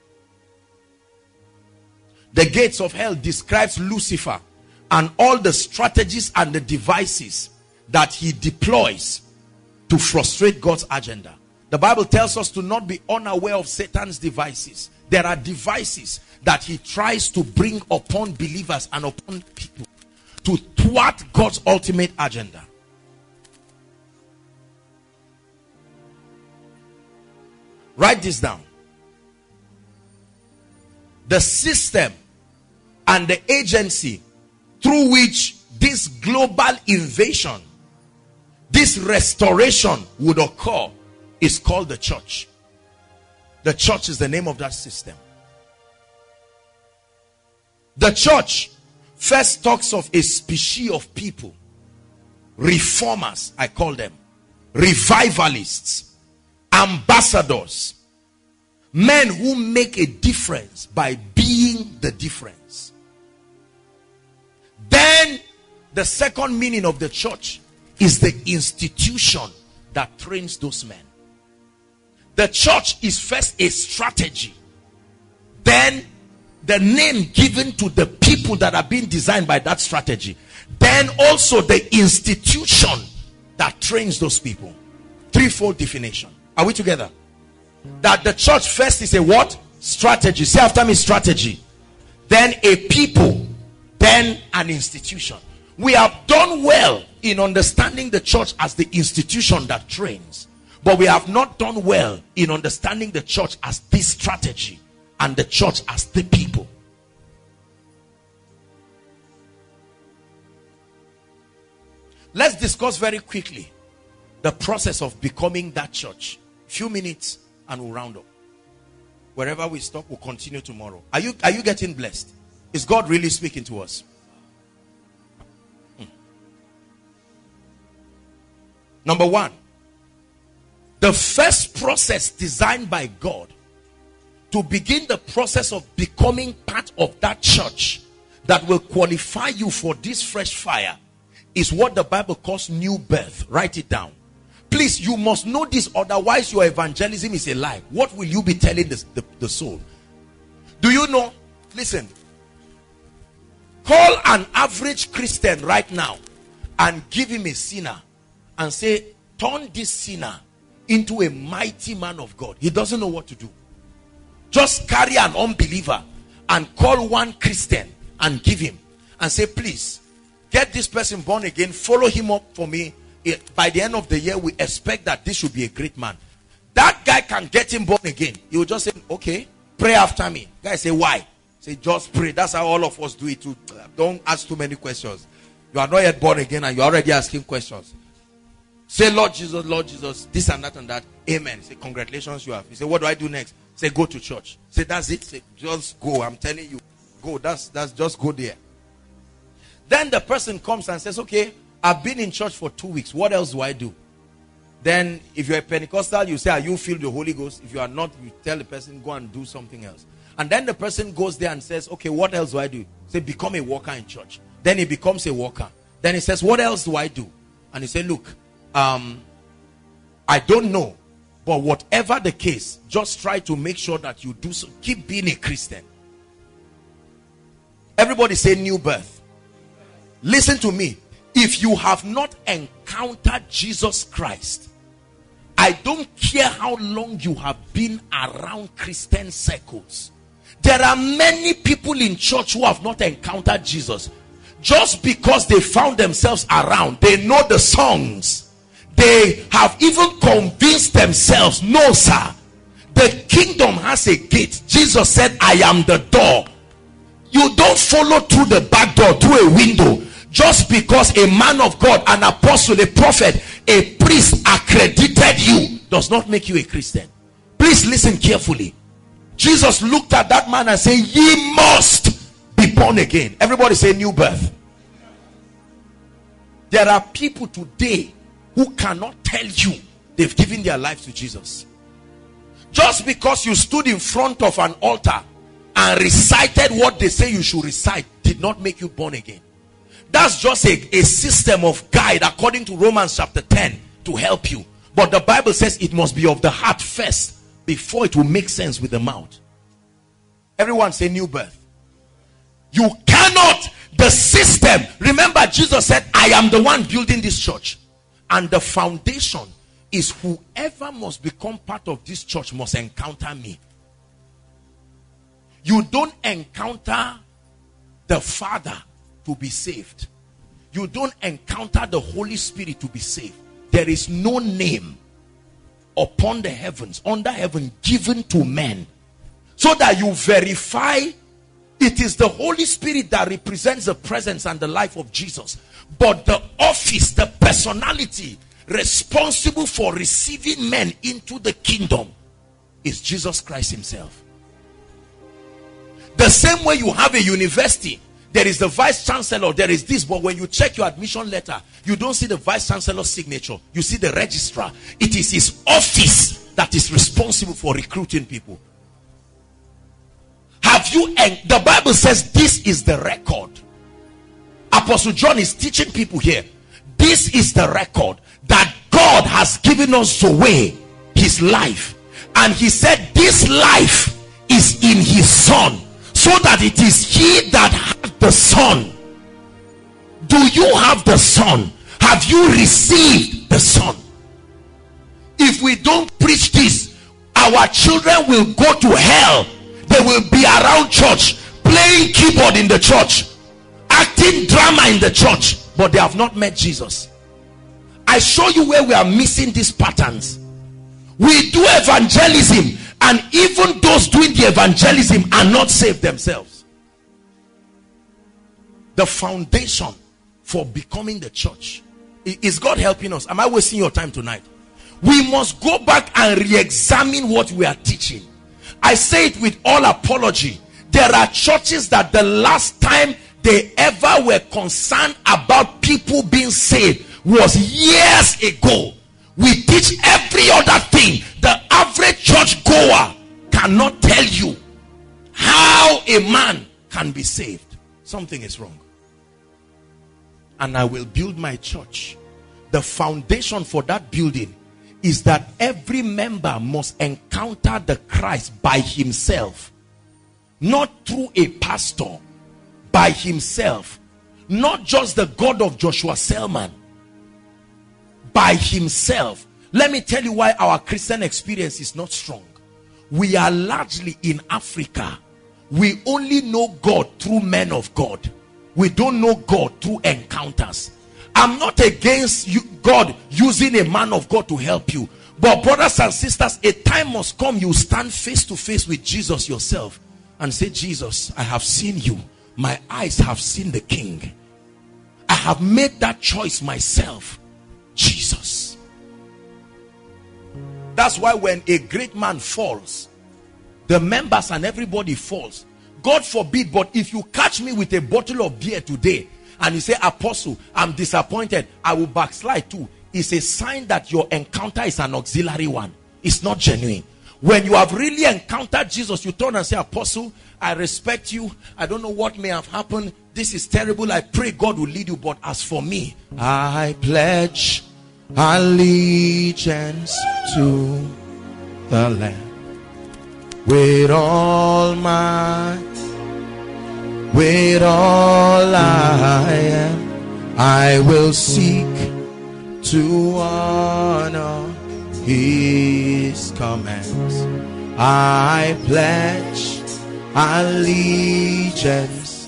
The gates of hell describes Lucifer and all the strategies and the devices that he deploys to frustrate God's agenda. The Bible tells us to not be unaware of Satan's devices. There are devices that he tries to bring upon believers and upon people to thwart God's ultimate agenda. Write this down. The system and the agency through which this global invasion, this restoration would occur is called the church. The church is the name of that system. The church first talks of a species of people. Reformers, I call them. Revivalists. Ambassadors. Men who make a difference by being the difference. Then the second meaning of the church is the institution that trains those men. The church is first a strategy. Then the name given to the people that are being designed by that strategy. Then also the institution that trains those people. Threefold definition. Are we together? That the church first is a what? Strategy. Say after me, strategy. Then a people. Then an institution. We have done well in understanding the church as the institution that trains. But we have not done well in understanding the church as this strategy and the church as the people. Let's discuss very quickly the process of becoming that church. Few minutes and we'll round up. Wherever we stop, we'll continue tomorrow. Are you, are you getting blessed? Is God really speaking to us? Hmm. Number one. The first process designed by God to begin the process of becoming part of that church that will qualify you for this fresh fire is what the Bible calls new birth. Write it down. Please, you must know this, otherwise your evangelism is a lie. What will you be telling the, the, the soul? Do you know? Listen. Call an average Christian right now and give him a sinner and say, turn this sinner into a mighty man of God. He doesn't know what to do. Just carry an unbeliever and call one Christian and give him and say, please get this person born again, follow him up for me. By the end of the year, we expect that this should be a great man. That guy can get him born again. He will just say, okay, pray after me. Guy say, why? Say, just pray. That's how all of us do it too. Don't ask too many questions. You are not yet born again and you're already asking questions. Say, Lord Jesus, Lord Jesus, this and that and that. Amen. Say, congratulations, you have. You say, what do I do next? Say, go to church. Say, that's it. Say, just go. I'm telling you. Go. That's, that's just go there. Then the person comes and says, okay, I've been in church for two weeks. What else do I do? Then if you're a Pentecostal, you say, are you filled with the Holy Ghost? If you are not, you tell the person, go and do something else. And then the person goes there and says, okay, what else do I do? Say, become a worker in church. Then he becomes a worker. Then he says, what else do I do? And he says, look, Um, I don't know, But whatever the case, just try to make sure that you do so. Keep being a Christian. Everybody say new birth. Listen to me. If you have not encountered Jesus Christ, I don't care how long you have been around Christian circles. There are many people in church who have not encountered Jesus. Just because they found themselves around, they know the songs. They have even convinced themselves, no sir, the kingdom has a gate. Jesus said, I am the door. You don't follow through the back door, through a window. Just because a man of God, an apostle, a prophet, a priest accredited you, does not make you a Christian. Please listen carefully. Jesus looked at that man and said, ye must be born again. Everybody say new birth. There are people today who cannot tell you they've given their lives to Jesus. Just because you stood in front of an altar and recited what they say you should recite did not make you born again. That's just a, a system of guide according to Romans chapter ten to help you. But the Bible says it must be of the heart first before it will make sense with the mouth. Everyone say new birth. You cannot, the system, remember Jesus said, I am the one building this church. And the foundation is whoever must become part of this church must encounter me. You don't encounter the Father to be saved. You don't encounter the Holy Spirit to be saved. There is no name upon the heavens, under heaven, given to men, so that you verify it is the Holy Spirit that represents the presence and the life of Jesus. But the office, the personality responsible for receiving men into the kingdom is Jesus Christ himself. The same way you have a university, there is the vice chancellor, there is this, but when you check your admission letter, you don't see the vice chancellor's signature. You see the registrar. It is his office that is responsible for recruiting people. Have you, and the Bible says this is the record. Apostle John is teaching people here. This is the record that God has given us away his life. And he said this life is in his Son, so that it is he that hath the Son. Do you have the Son? Have you received the Son? If we don't preach this, our children will go to hell. They will be around church, playing keyboard in the church, acting drama in the church, but they have not met Jesus. I show you where we are missing these patterns. We do evangelism, and even those doing the evangelism are not saved themselves. The foundation for becoming the church. Is God helping us? Am I wasting your time tonight? We must go back and re-examine what we are teaching. I say it with all apology. There are churches that the last time they ever were concerned about people being saved was years ago. We teach every other thing. The average church goer cannot tell you how a man can be saved. Something is wrong. And I will build my church. The foundation for that building is that every member must encounter the Christ by himself, not through a pastor, by himself. Not just the God of Joshua Selman, by himself. Let me tell you why our Christian experience is not strong. We are largely in Africa. We only know God through men of God. We don't know God through encounters. I'm not against you, God using a man of God to help you. But brothers and sisters, a time must come you stand face to face with Jesus yourself and say, Jesus, I have seen you. My eyes have seen the King. I have made that choice myself. Jesus. That's why when a great man falls, the members and everybody falls. God forbid, but if you catch me with a bottle of beer today and you say, Apostle, I'm disappointed, I will backslide too, it's a sign that your encounter is an auxiliary one. It's not genuine. When you have really encountered Jesus, you turn and say, Apostle, I respect you. I don't know what may have happened. This is terrible. I pray God will lead you. But as for me, I pledge allegiance to the Lamb. With all my, with all I am, I will seek to honor His commands. I pledge allegiance.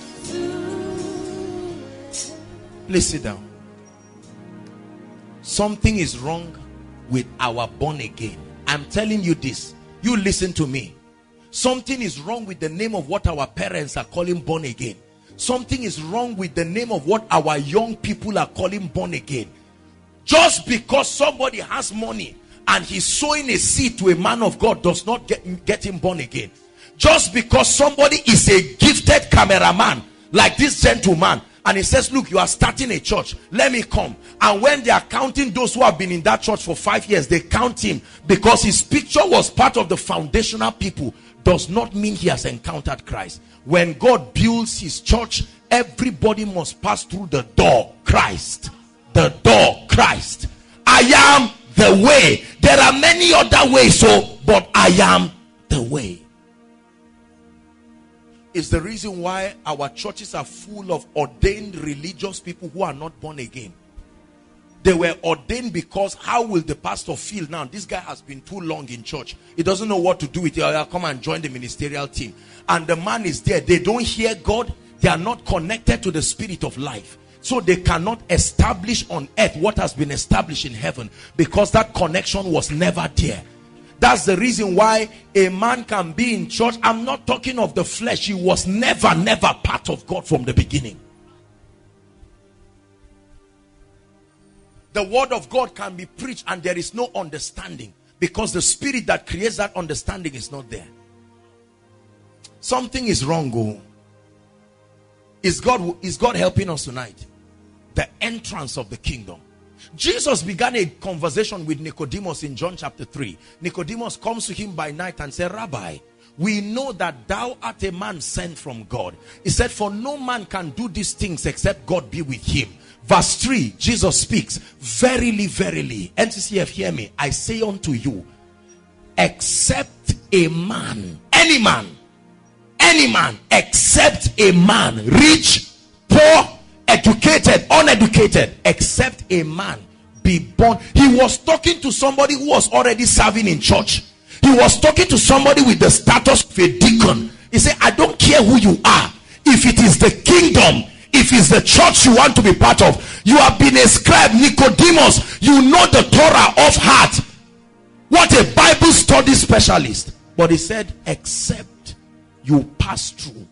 Please sit down. Something is wrong with our born again. I'm telling you this. You listen to me. Something is wrong with the name of what our parents are calling born again. Something is wrong with the name of what our young people are calling born again. Just because somebody has money and he's sowing a seed to a man of God does not get, get him born again. Just because somebody is a gifted cameraman like this gentleman and he says, look, you are starting a church, let me come. And when they are counting those who have been in that church for five years, they count him because his picture was part of the foundational people, does not mean he has encountered Christ. When God builds his church, everybody must pass through the door, Christ. The door, Christ. I am the way. There are many other ways, so but I am the way. It's the reason why our churches are full of ordained religious people who are not born again. They were ordained because how will the pastor feel now? This guy has been too long in church. He doesn't know what to do with it. I'll come and join the ministerial team. And the man is there. They don't hear God. They are not connected to the spirit of life. So they cannot establish on earth what has been established in heaven because that connection was never there. That's the reason why a man can be in church. I'm not talking of the flesh. He was never, never part of God from the beginning. The word of God can be preached and there is no understanding because the spirit that creates that understanding is not there. Something is wrong. Oh. Is God, is God helping us tonight? The entrance of the kingdom. Jesus began a conversation with Nicodemus in John chapter three. Nicodemus comes to him by night and said, Rabbi, we know that thou art a man sent from God. He said, for no man can do these things except God be with him. Verse three, Jesus speaks, verily, verily, N C C F, hear me, I say unto you, except a man, any man, any man, except a man, rich, poor, educated, uneducated, except a man be born. He was talking to somebody who was already serving in church. He was talking to somebody with the status of a deacon. He said, I don't care who you are. If it is the kingdom, if it's the church you want to be part of, you have been a scribe, Nicodemus, you know the Torah off heart. What a Bible study specialist. But he said, except you pass through.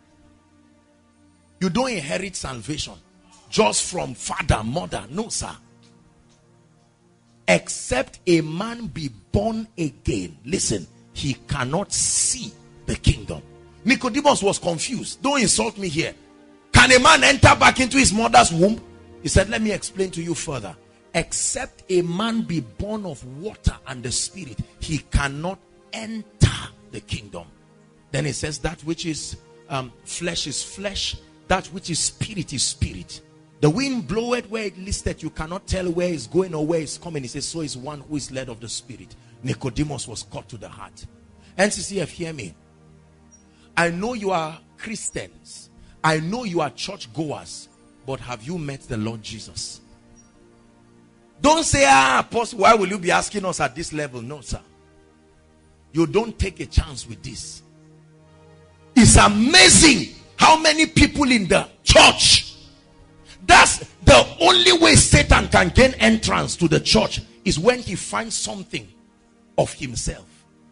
You don't inherit salvation just from father, mother. No, sir. Except a man be born again. Listen, he cannot see the kingdom. Nicodemus was confused. Don't insult me here. Can a man enter back into his mother's womb? He said, let me explain to you further. Except a man be born of water and the spirit, he cannot enter the kingdom. Then he says that which is um, flesh is flesh, that which is spirit is spirit. The wind bloweth where it listeth, you cannot tell where it's going or where it's coming. He says, so is one who is led of the spirit. Nicodemus was caught to the heart. N C C F, hear me. I know you are Christians. I know you are church goers. But have you met the Lord Jesus? Don't say, ah, Apostle, why will you be asking us at this level? No, sir. You don't take a chance with this. It's amazing how many people in the church. That's the only way Satan can gain entrance to the church, is when he finds something of himself.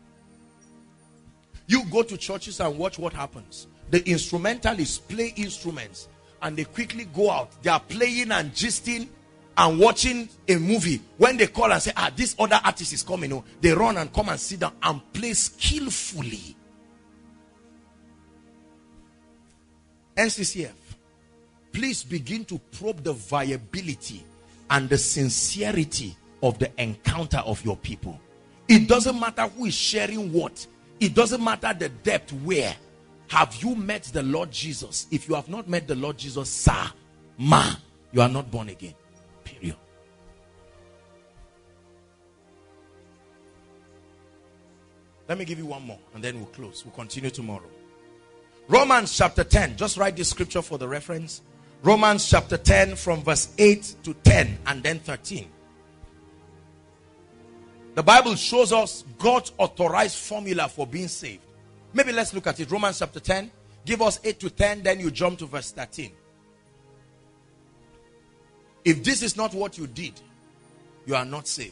You go to churches and watch what happens. The instrumentalists play instruments and they quickly go out. They are playing and gisting and watching a movie. When they call and say, ah, this other artist is coming, oh, they run and come and sit down and play skillfully. N C C F, please begin to probe the viability and the sincerity of the encounter of your people. It doesn't matter who is sharing what. It doesn't matter the depth where. Have you met the Lord Jesus? If you have not met the Lord Jesus, sir, ma, you are not born again. Period. Let me give you one more and then we'll close. We'll continue tomorrow. Romans chapter ten. Just write this scripture for the reference. Romans chapter ten from verse eight to ten and then thirteen. The Bible shows us God's authorized formula for being saved. Maybe let's look at it. Romans chapter ten. Give us eight to ten. Then you jump to verse thirteen. If this is not what you did, you are not saved.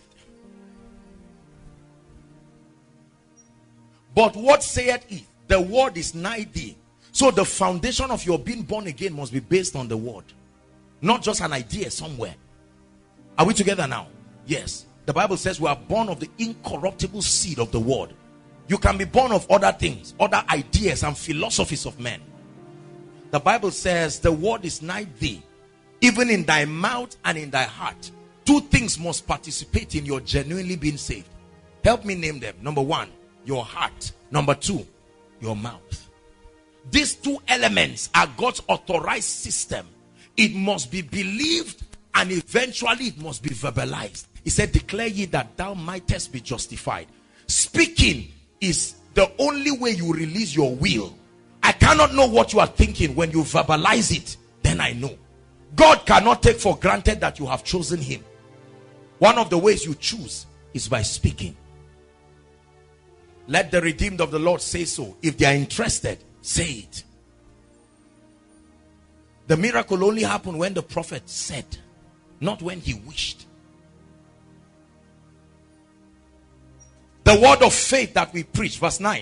But what saith he? The word is nigh thee. So the foundation of your being born again must be based on the word. Not just an idea somewhere. Are we together now? Yes. The Bible says we are born of the incorruptible seed of the word. You can be born of other things, other ideas and philosophies of men. The Bible says the word is nigh thee, even in thy mouth and in thy heart. Two things must participate in your genuinely being saved. Help me name them. Number one, your heart. Number two, your mouth. These two elements are God's authorized system. It must be believed and eventually it must be verbalized. He said, declare ye that thou mightest be justified. Speaking is the only way you release your will. I cannot know what you are thinking. When you verbalize it, then I know. God cannot take for granted that you have chosen him. One of the ways you choose is by speaking. Let the redeemed of the Lord say so. If they are interested, say it. The miracle only happened when the prophet said, not when he wished. The word of faith that we preach, verse nine.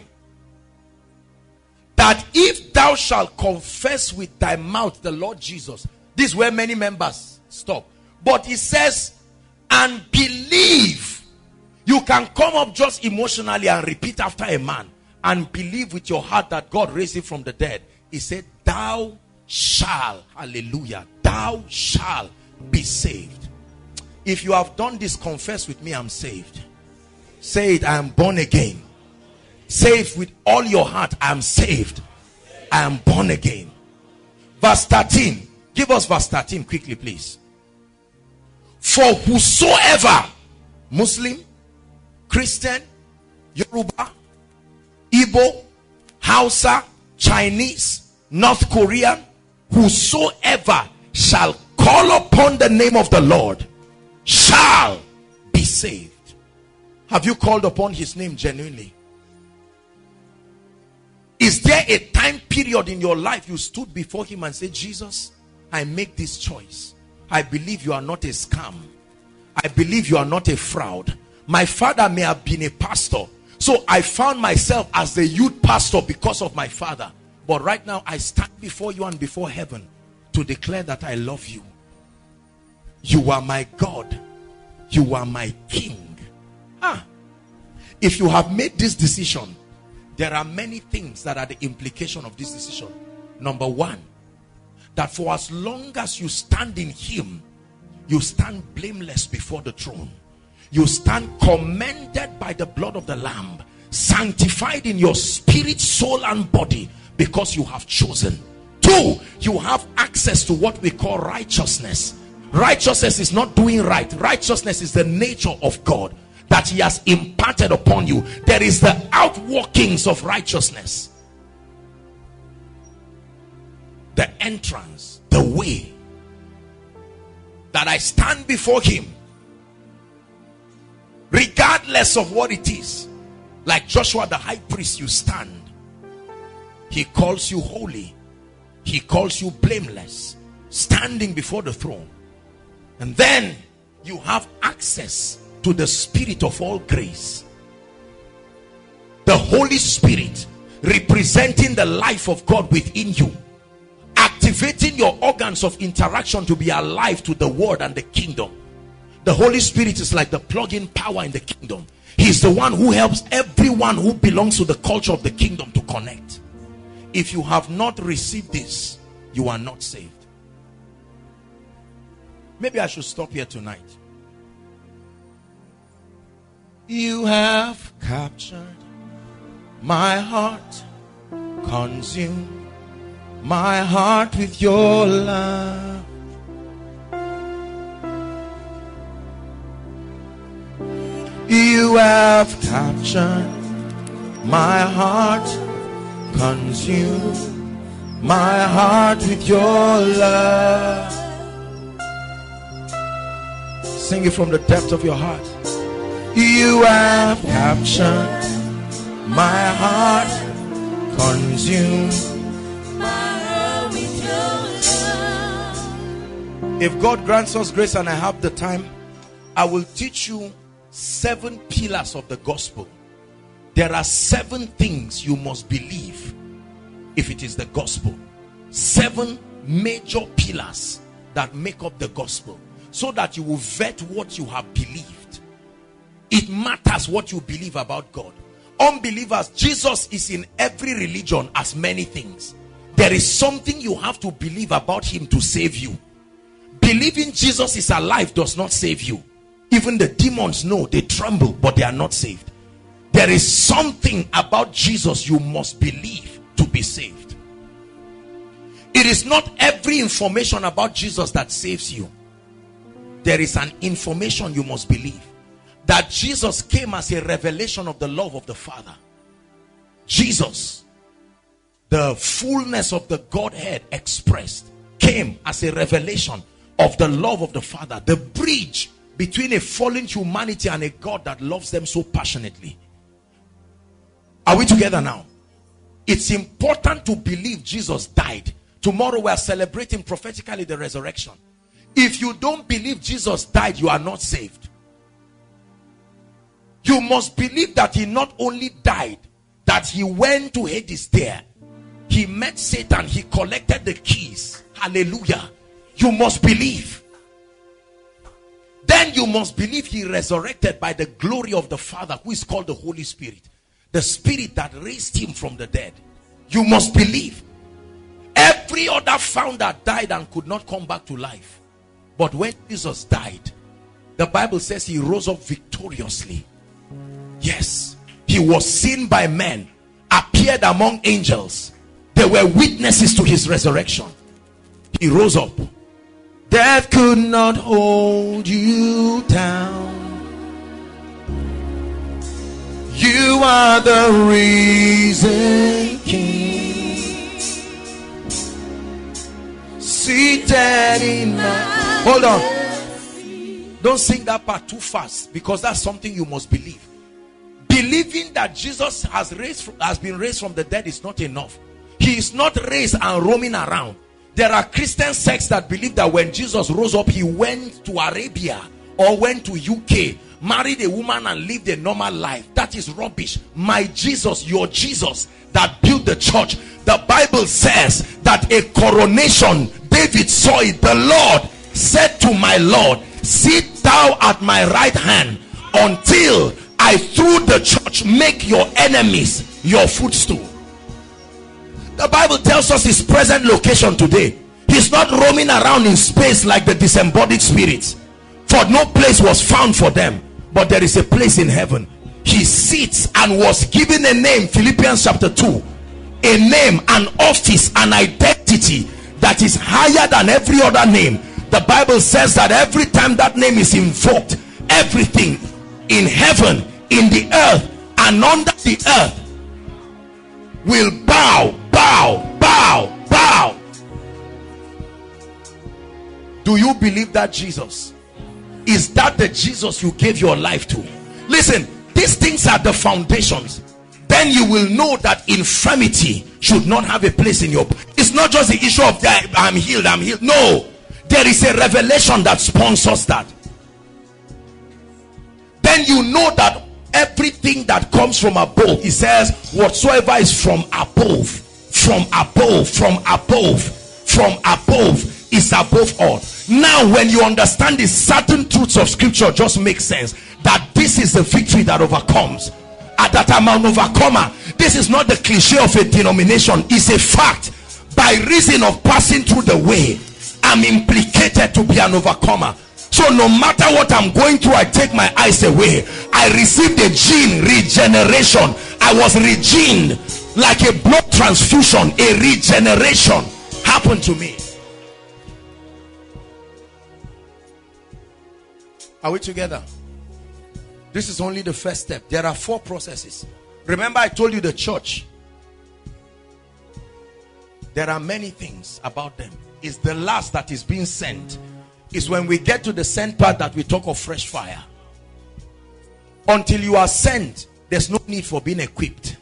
That if thou shalt confess with thy mouth the Lord Jesus. This is where many members stop. But he says, and believe. You can come up just emotionally and repeat after a man. And believe with your heart that God raised him from the dead. He said, thou shalt, hallelujah, thou shalt be saved. If you have done this, confess with me, I'm saved. Say it, I am born again. Say it with all your heart, I am saved. I am born again. Verse thirteen. Give us verse thirteen quickly, please. For whosoever, Muslim, Christian, Yoruba, Igbo, Hausa, Chinese, North Korean, whosoever shall call upon the name of the Lord shall be saved. Have you called upon his name genuinely? Is there a time period in your life you stood before him and said, Jesus, I make this choice. I believe you are not a scam. I believe you are not a fraud. My father may have been a pastor, so I found myself as the youth pastor because of my father. But right now I stand before you and before heaven to declare that I love you. You are my God. You are my King. Ah, if you have made this decision, there are many things that are the implication of this decision. Number one, that for as long as you stand in him, you stand blameless before the throne. You stand commended by the blood of the Lamb, sanctified in your spirit, soul and body, because you have chosen. Two, you have access to what we call righteousness. Righteousness is not doing right. Righteousness is the nature of God that he has imparted upon you. There is the outworkings of righteousness. The entrance, the way that I stand before him, regardless of what it is. Like Joshua the high priest, you stand. He calls you holy. He calls you blameless, standing before the throne. And then you have access to the Spirit of all grace, the Holy Spirit, representing the life of God within you, activating your organs of interaction to be alive to the word and the kingdom. The Holy Spirit is like the plug-in power in the kingdom. He's the one who helps everyone who belongs to the culture of the kingdom to connect. If you have not received this, you are not saved. Maybe I should stop here tonight. You have captured my heart, consumed my heart with your love. You have captured my heart, consume my heart with your love. Sing it from the depth of your heart. You have captured my heart, consume my heart with your love. If God grants us grace and I have the time, I will teach you seven pillars of the gospel. There are seven things you must believe if it is the gospel. Seven major pillars that make up the gospel, so that you will vet what you have believed. It matters what you believe about God. Unbelievers, Jesus is in every religion as many things. There is something you have to believe about him to save you. Believing Jesus is alive does not save you. Even the demons know, they tremble, but they are not saved. There is something about Jesus you must believe to be saved. It is not every information about Jesus that saves you. There is an information you must believe, that Jesus came as a revelation of the love of the Father. Jesus, the fullness of the Godhead expressed, came as a revelation of the love of the Father, the bridge between a fallen humanity and a God that loves them so passionately. Are we together now? It's important to believe Jesus died. Tomorrow we are celebrating prophetically the resurrection. If you don't believe Jesus died, you are not saved. You must believe that he not only died, that he went to Hades there. He met Satan. He collected the keys. Hallelujah. You must believe. Then you must believe he resurrected by the glory of the Father, who is called the Holy Spirit. The Spirit that raised him from the dead. You must believe. Every other founder died and could not come back to life. But when Jesus died, the Bible says he rose up victoriously. Yes, he was seen by men, appeared among angels. They were witnesses to his resurrection. He rose up. Death could not hold you down. You are the risen King, seated in my... Hold on. Don't sing that part too fast, because that's something you must believe. Believing that Jesus has raised, has been raised from the dead is not enough. He is not raised and roaming around. There are Christian sects that believe that when Jesus rose up, he went to Arabia or went to U K, married a woman and lived a normal life. That is rubbish. My Jesus, your Jesus that built the church, the Bible says that a coronation, David saw it. The Lord said to my Lord, sit thou at my right hand until I through the church make your enemies your footstool. The Bible tells us his present location today. He's not roaming around in space like the disembodied spirits, for no place was found for them. But there is a place in heaven. He sits and was given a name, Philippians chapter two, a name, an office, an identity that is higher than every other name. The Bible says that every time that name is invoked, everything in heaven, in the earth, and under the earth will bow, bow, bow, bow. Do you believe that Jesus? Is that the Jesus you gave your life to? Listen, these things are the foundations. Then you will know that infirmity should not have a place in your... It's not just the issue of that I'm healed, I'm healed. No, there is a revelation that sponsors that. Then you know that everything that comes from above, he says, whatsoever is from above, from above, from above, from above is above all. Now when you understand the certain truths of scripture, just makes sense that this is the victory that overcomes. At that I'm an overcomer. This is not the cliche of a denomination, it's a fact. By reason of passing through the way, I'm implicated to be an overcomer. So no matter what I'm going through, I take my eyes away. I received a gene regeneration. I was regened like a blood transfusion. A regeneration happened to me. Are we together? This is only the first step. There are four processes. Remember I told you the church, there are many things about them. It's the last that is being sent. It's when we get to the sent part that we talk of fresh fire. Until you are sent, there's no need for being equipped.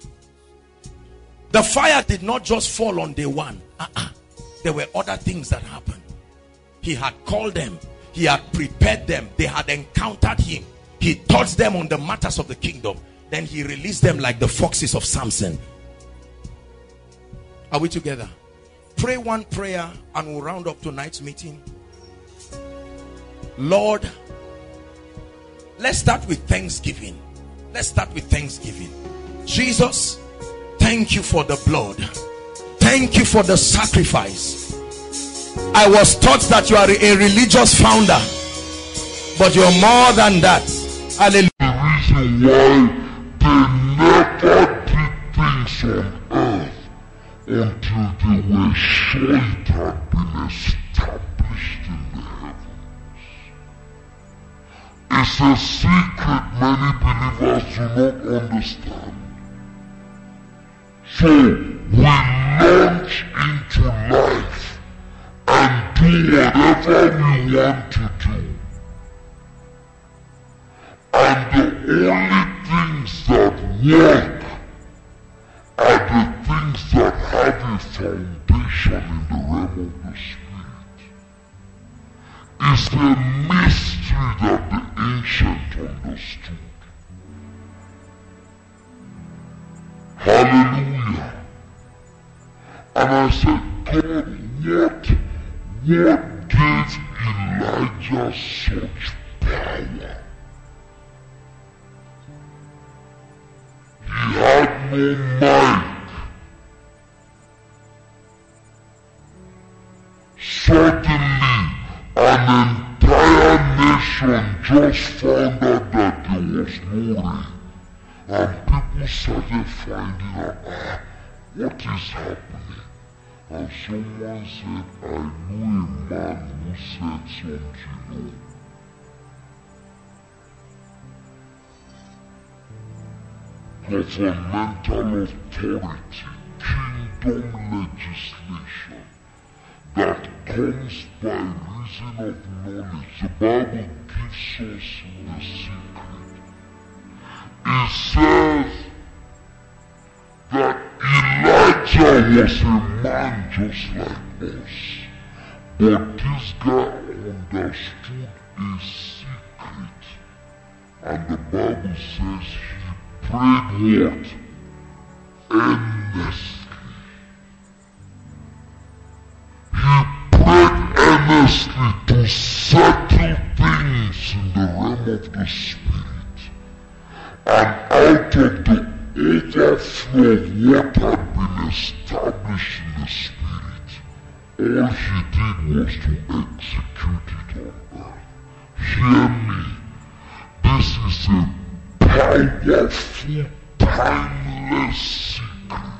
The fire did not just fall on day one. Uh-uh. There were other things that happened. He had called them. He had prepared them. They had encountered him. He taught them on the matters of the kingdom. Then he released them like the foxes of Samson. Are we together? Pray one prayer and we'll round up tonight's meeting. Lord, let's start with thanksgiving. Let's start with thanksgiving. Jesus, thank you for the blood. Thank you for the sacrifice. I was taught that you are a religious founder, but you're more than that. Hallelujah. The reason why they never did things on earth until they were sure it had been established in the heavens. It's a secret many believers do not understand. So we launch into life and do whatever we want to do. And the only things that work are the things that have a foundation in the realm of the Spirit. It's a mystery that the ancient understood. Hallelujah. And I said, God, what, what gave Elijah such power? He had no mic. Suddenly, an entire nation just found out that there was no rain. And people started finding out, ah, what is happening? And someone said, I know a man who said something. Governmental authority, kingdom legislation that comes by reason of knowledge. The Bible gives us the secret. It says that Elijah was a man just like us, but this guy understood a secret, and the Bible says he prayed what? Earnestly. He prayed earnestly to settle things in the realm of the Spirit. And out of the overflow of what had been established in the Spirit, all he did was to execute it on earth. Hear me. This is a powerful, timeless secret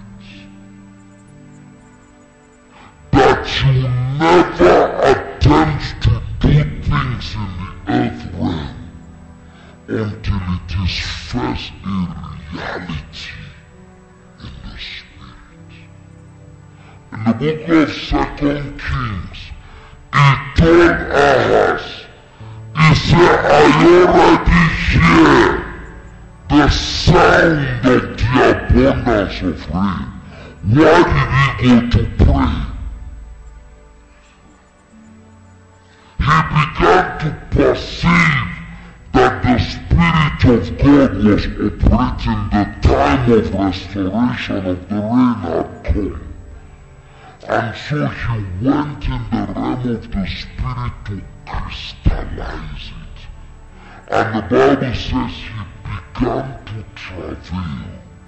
that you never attempt to do things in the earth realm until it is first a reality in the Spirit. In the book of Second Kings, he told Ahaz, he said, I already hear the sound of the abundance of rain. Why did he go to pray? He began to perceive that the Spirit of God was operating. The time of restoration of the rain had come. And so he went in the realm of the Spirit to crystallize it. And the Bible says he began to travail.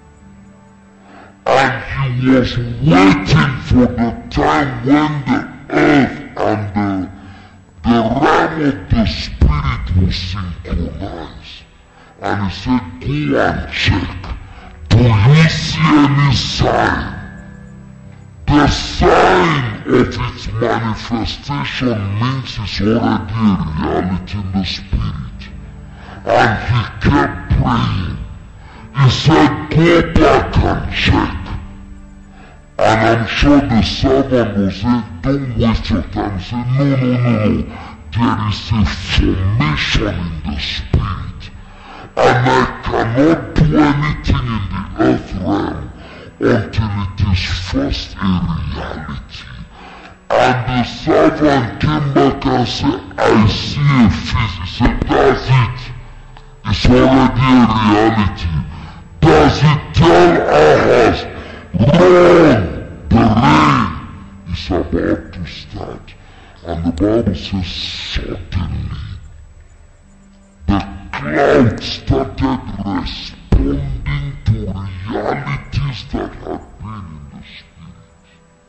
And he was waiting for the time when the earth and the, the realm of the Spirit will synchronize. And he said, go and check. Do you see any sign? The sign of its manifestation means it's already a reality in the Spirit. And he kept praying. He said, go back and check. And I'm sure the servant will say, don't waste your time. Say, no, no, no, no. There is a formation in the spirit. And I cannot do anything in the earth realm until it is first a reality. And the servant came back and said, I see a face. He said, that's it. It's already a reality. Does it tell Ahaz, run, the rain is about to start? And the Bible says, suddenly, the cloud started responding to realities that had been in the spirit.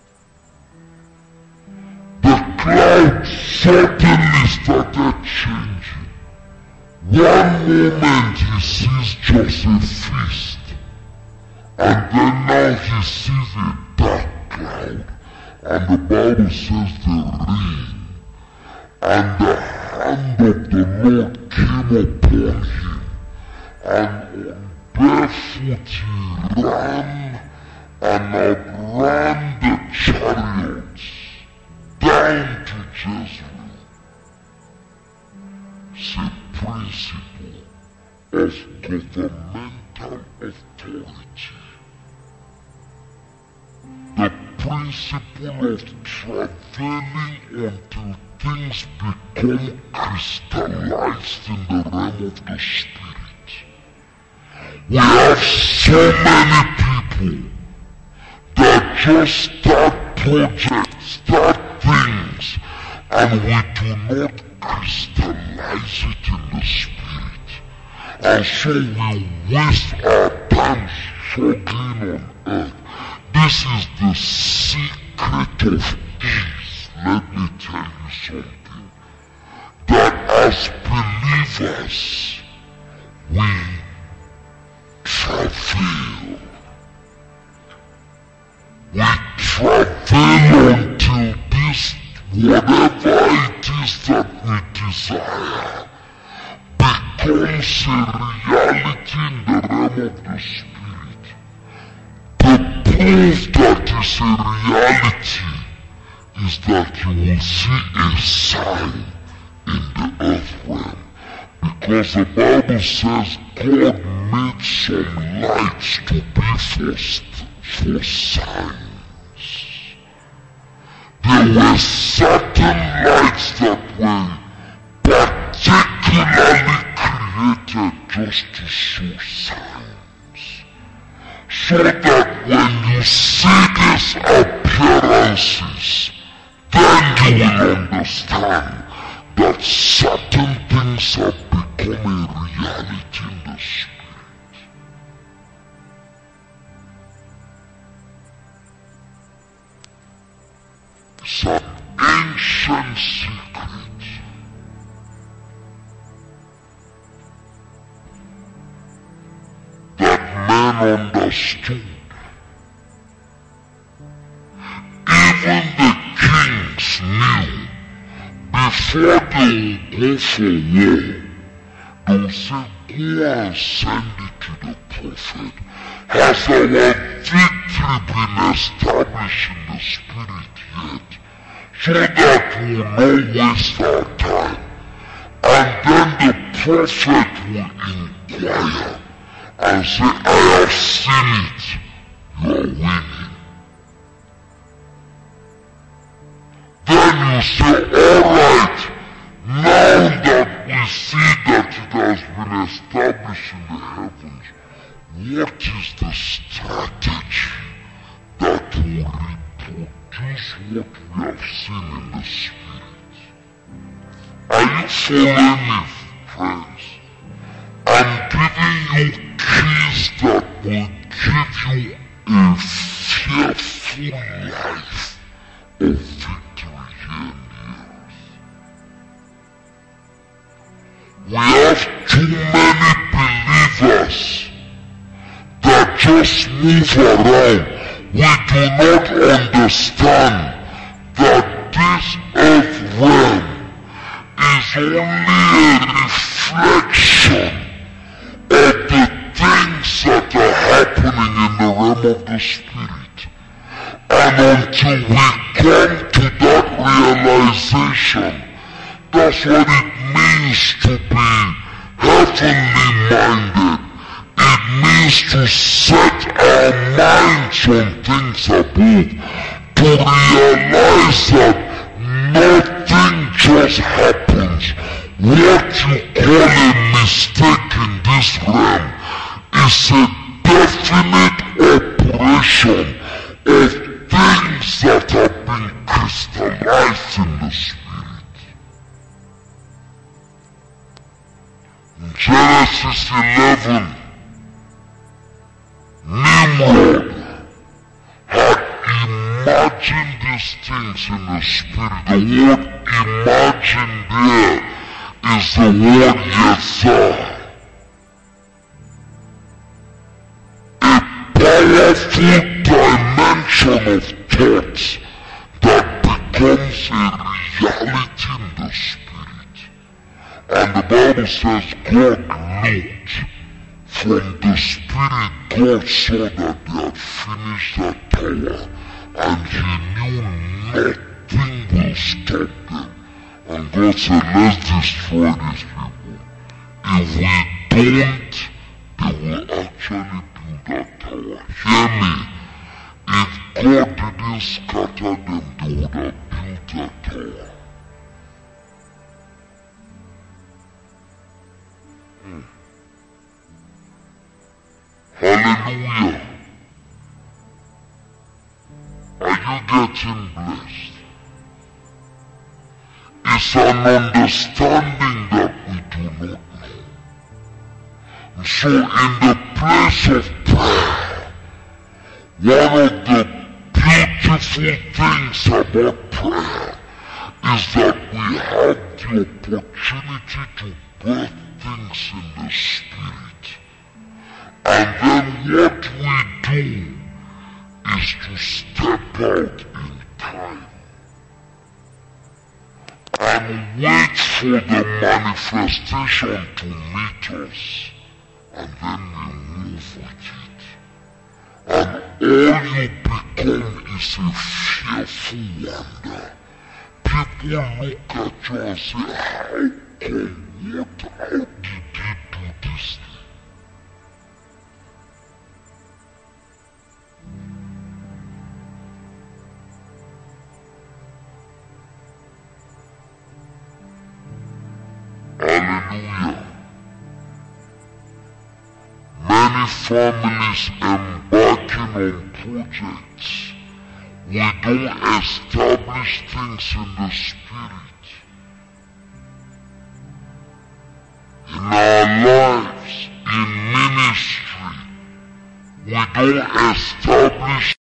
The cloud suddenly started changing. One moment he sees just a feast, and then now he sees a dark cloud, and the Bible says the rain, and the hand of the Lord came upon him, and on barefoot he ran and outran the chariots down to Jezreel. It's a principle of governmental authority. The principle of traveling until things become crystallized in the realm of the spirit. We have so many people that just start projects, start things, and we do not crystallize it in the spirit. And so we waste our time struggling on earth. This is the secret of ease. Let me tell you something. That as believers, we travail. We travail until this, whatever it is that we desire, becomes a reality in the realm of the spirit. The proof that is a reality is that you will see a sign in the earth realm. Because the Bible says God made some lights to be for, for signs. There were certain lights that were particularly created just to show signs. So that when you see these appearances, then you will understand that certain things have become a reality in the spirit. It's an ancient secret. That men understood. Even the kings knew. Before they would go for war, they would say, go and send it to the prophet. Has our victory been established in the spirit yet? So that we will not waste our time. And then the prophet will inquire and say, I have seen it. You are winning. Then you say, alright, now that we see that it has been established in the heavens, what is the strategy that will reproduce what we have seen in the spirit? Are you following me, friends? I'm giving you keys that will give you a fearful life of victory here in the earth. We have too many believers that just move around. We do not understand that this earth realm is only a reflection of the things that until we come to that realization, that's what it means to be heavenly minded. It means to set our minds on things above, to realize that nothing just happens. What you call a mistake in this realm is a definite operation of things that have been crystallized in the spirit. In Genesis eleven, Nimrod had imagined these things in the spirit. The word imagine there is the word Yetzah. A powerful dimension of thought that becomes a reality in the spirit. And the Bible says God looked from the spirit. God saw that they had finished that tower, and he knew nothing will stop them. And God said, let's destroy these people. If we don't, they will actually build that tower. Hear me. If God didn't scatter them, they would have built that tower. Hmm. Hallelujah. Are you getting blessed? It's an understanding that we do not know. And so in the place of prayer, one of the beautiful things about prayer is that we have the opportunity to birth things in the spirit. And then what we do is to step out in time and wait for the manifestation to meet us, and then we move with it. And all you become is a fearful wonder. People look at you and say, how come, what, how did you do this thing? Hallelujah. Many families embarking on projects. We don't establish things in the spirit. In our lives, in ministry, we don't establish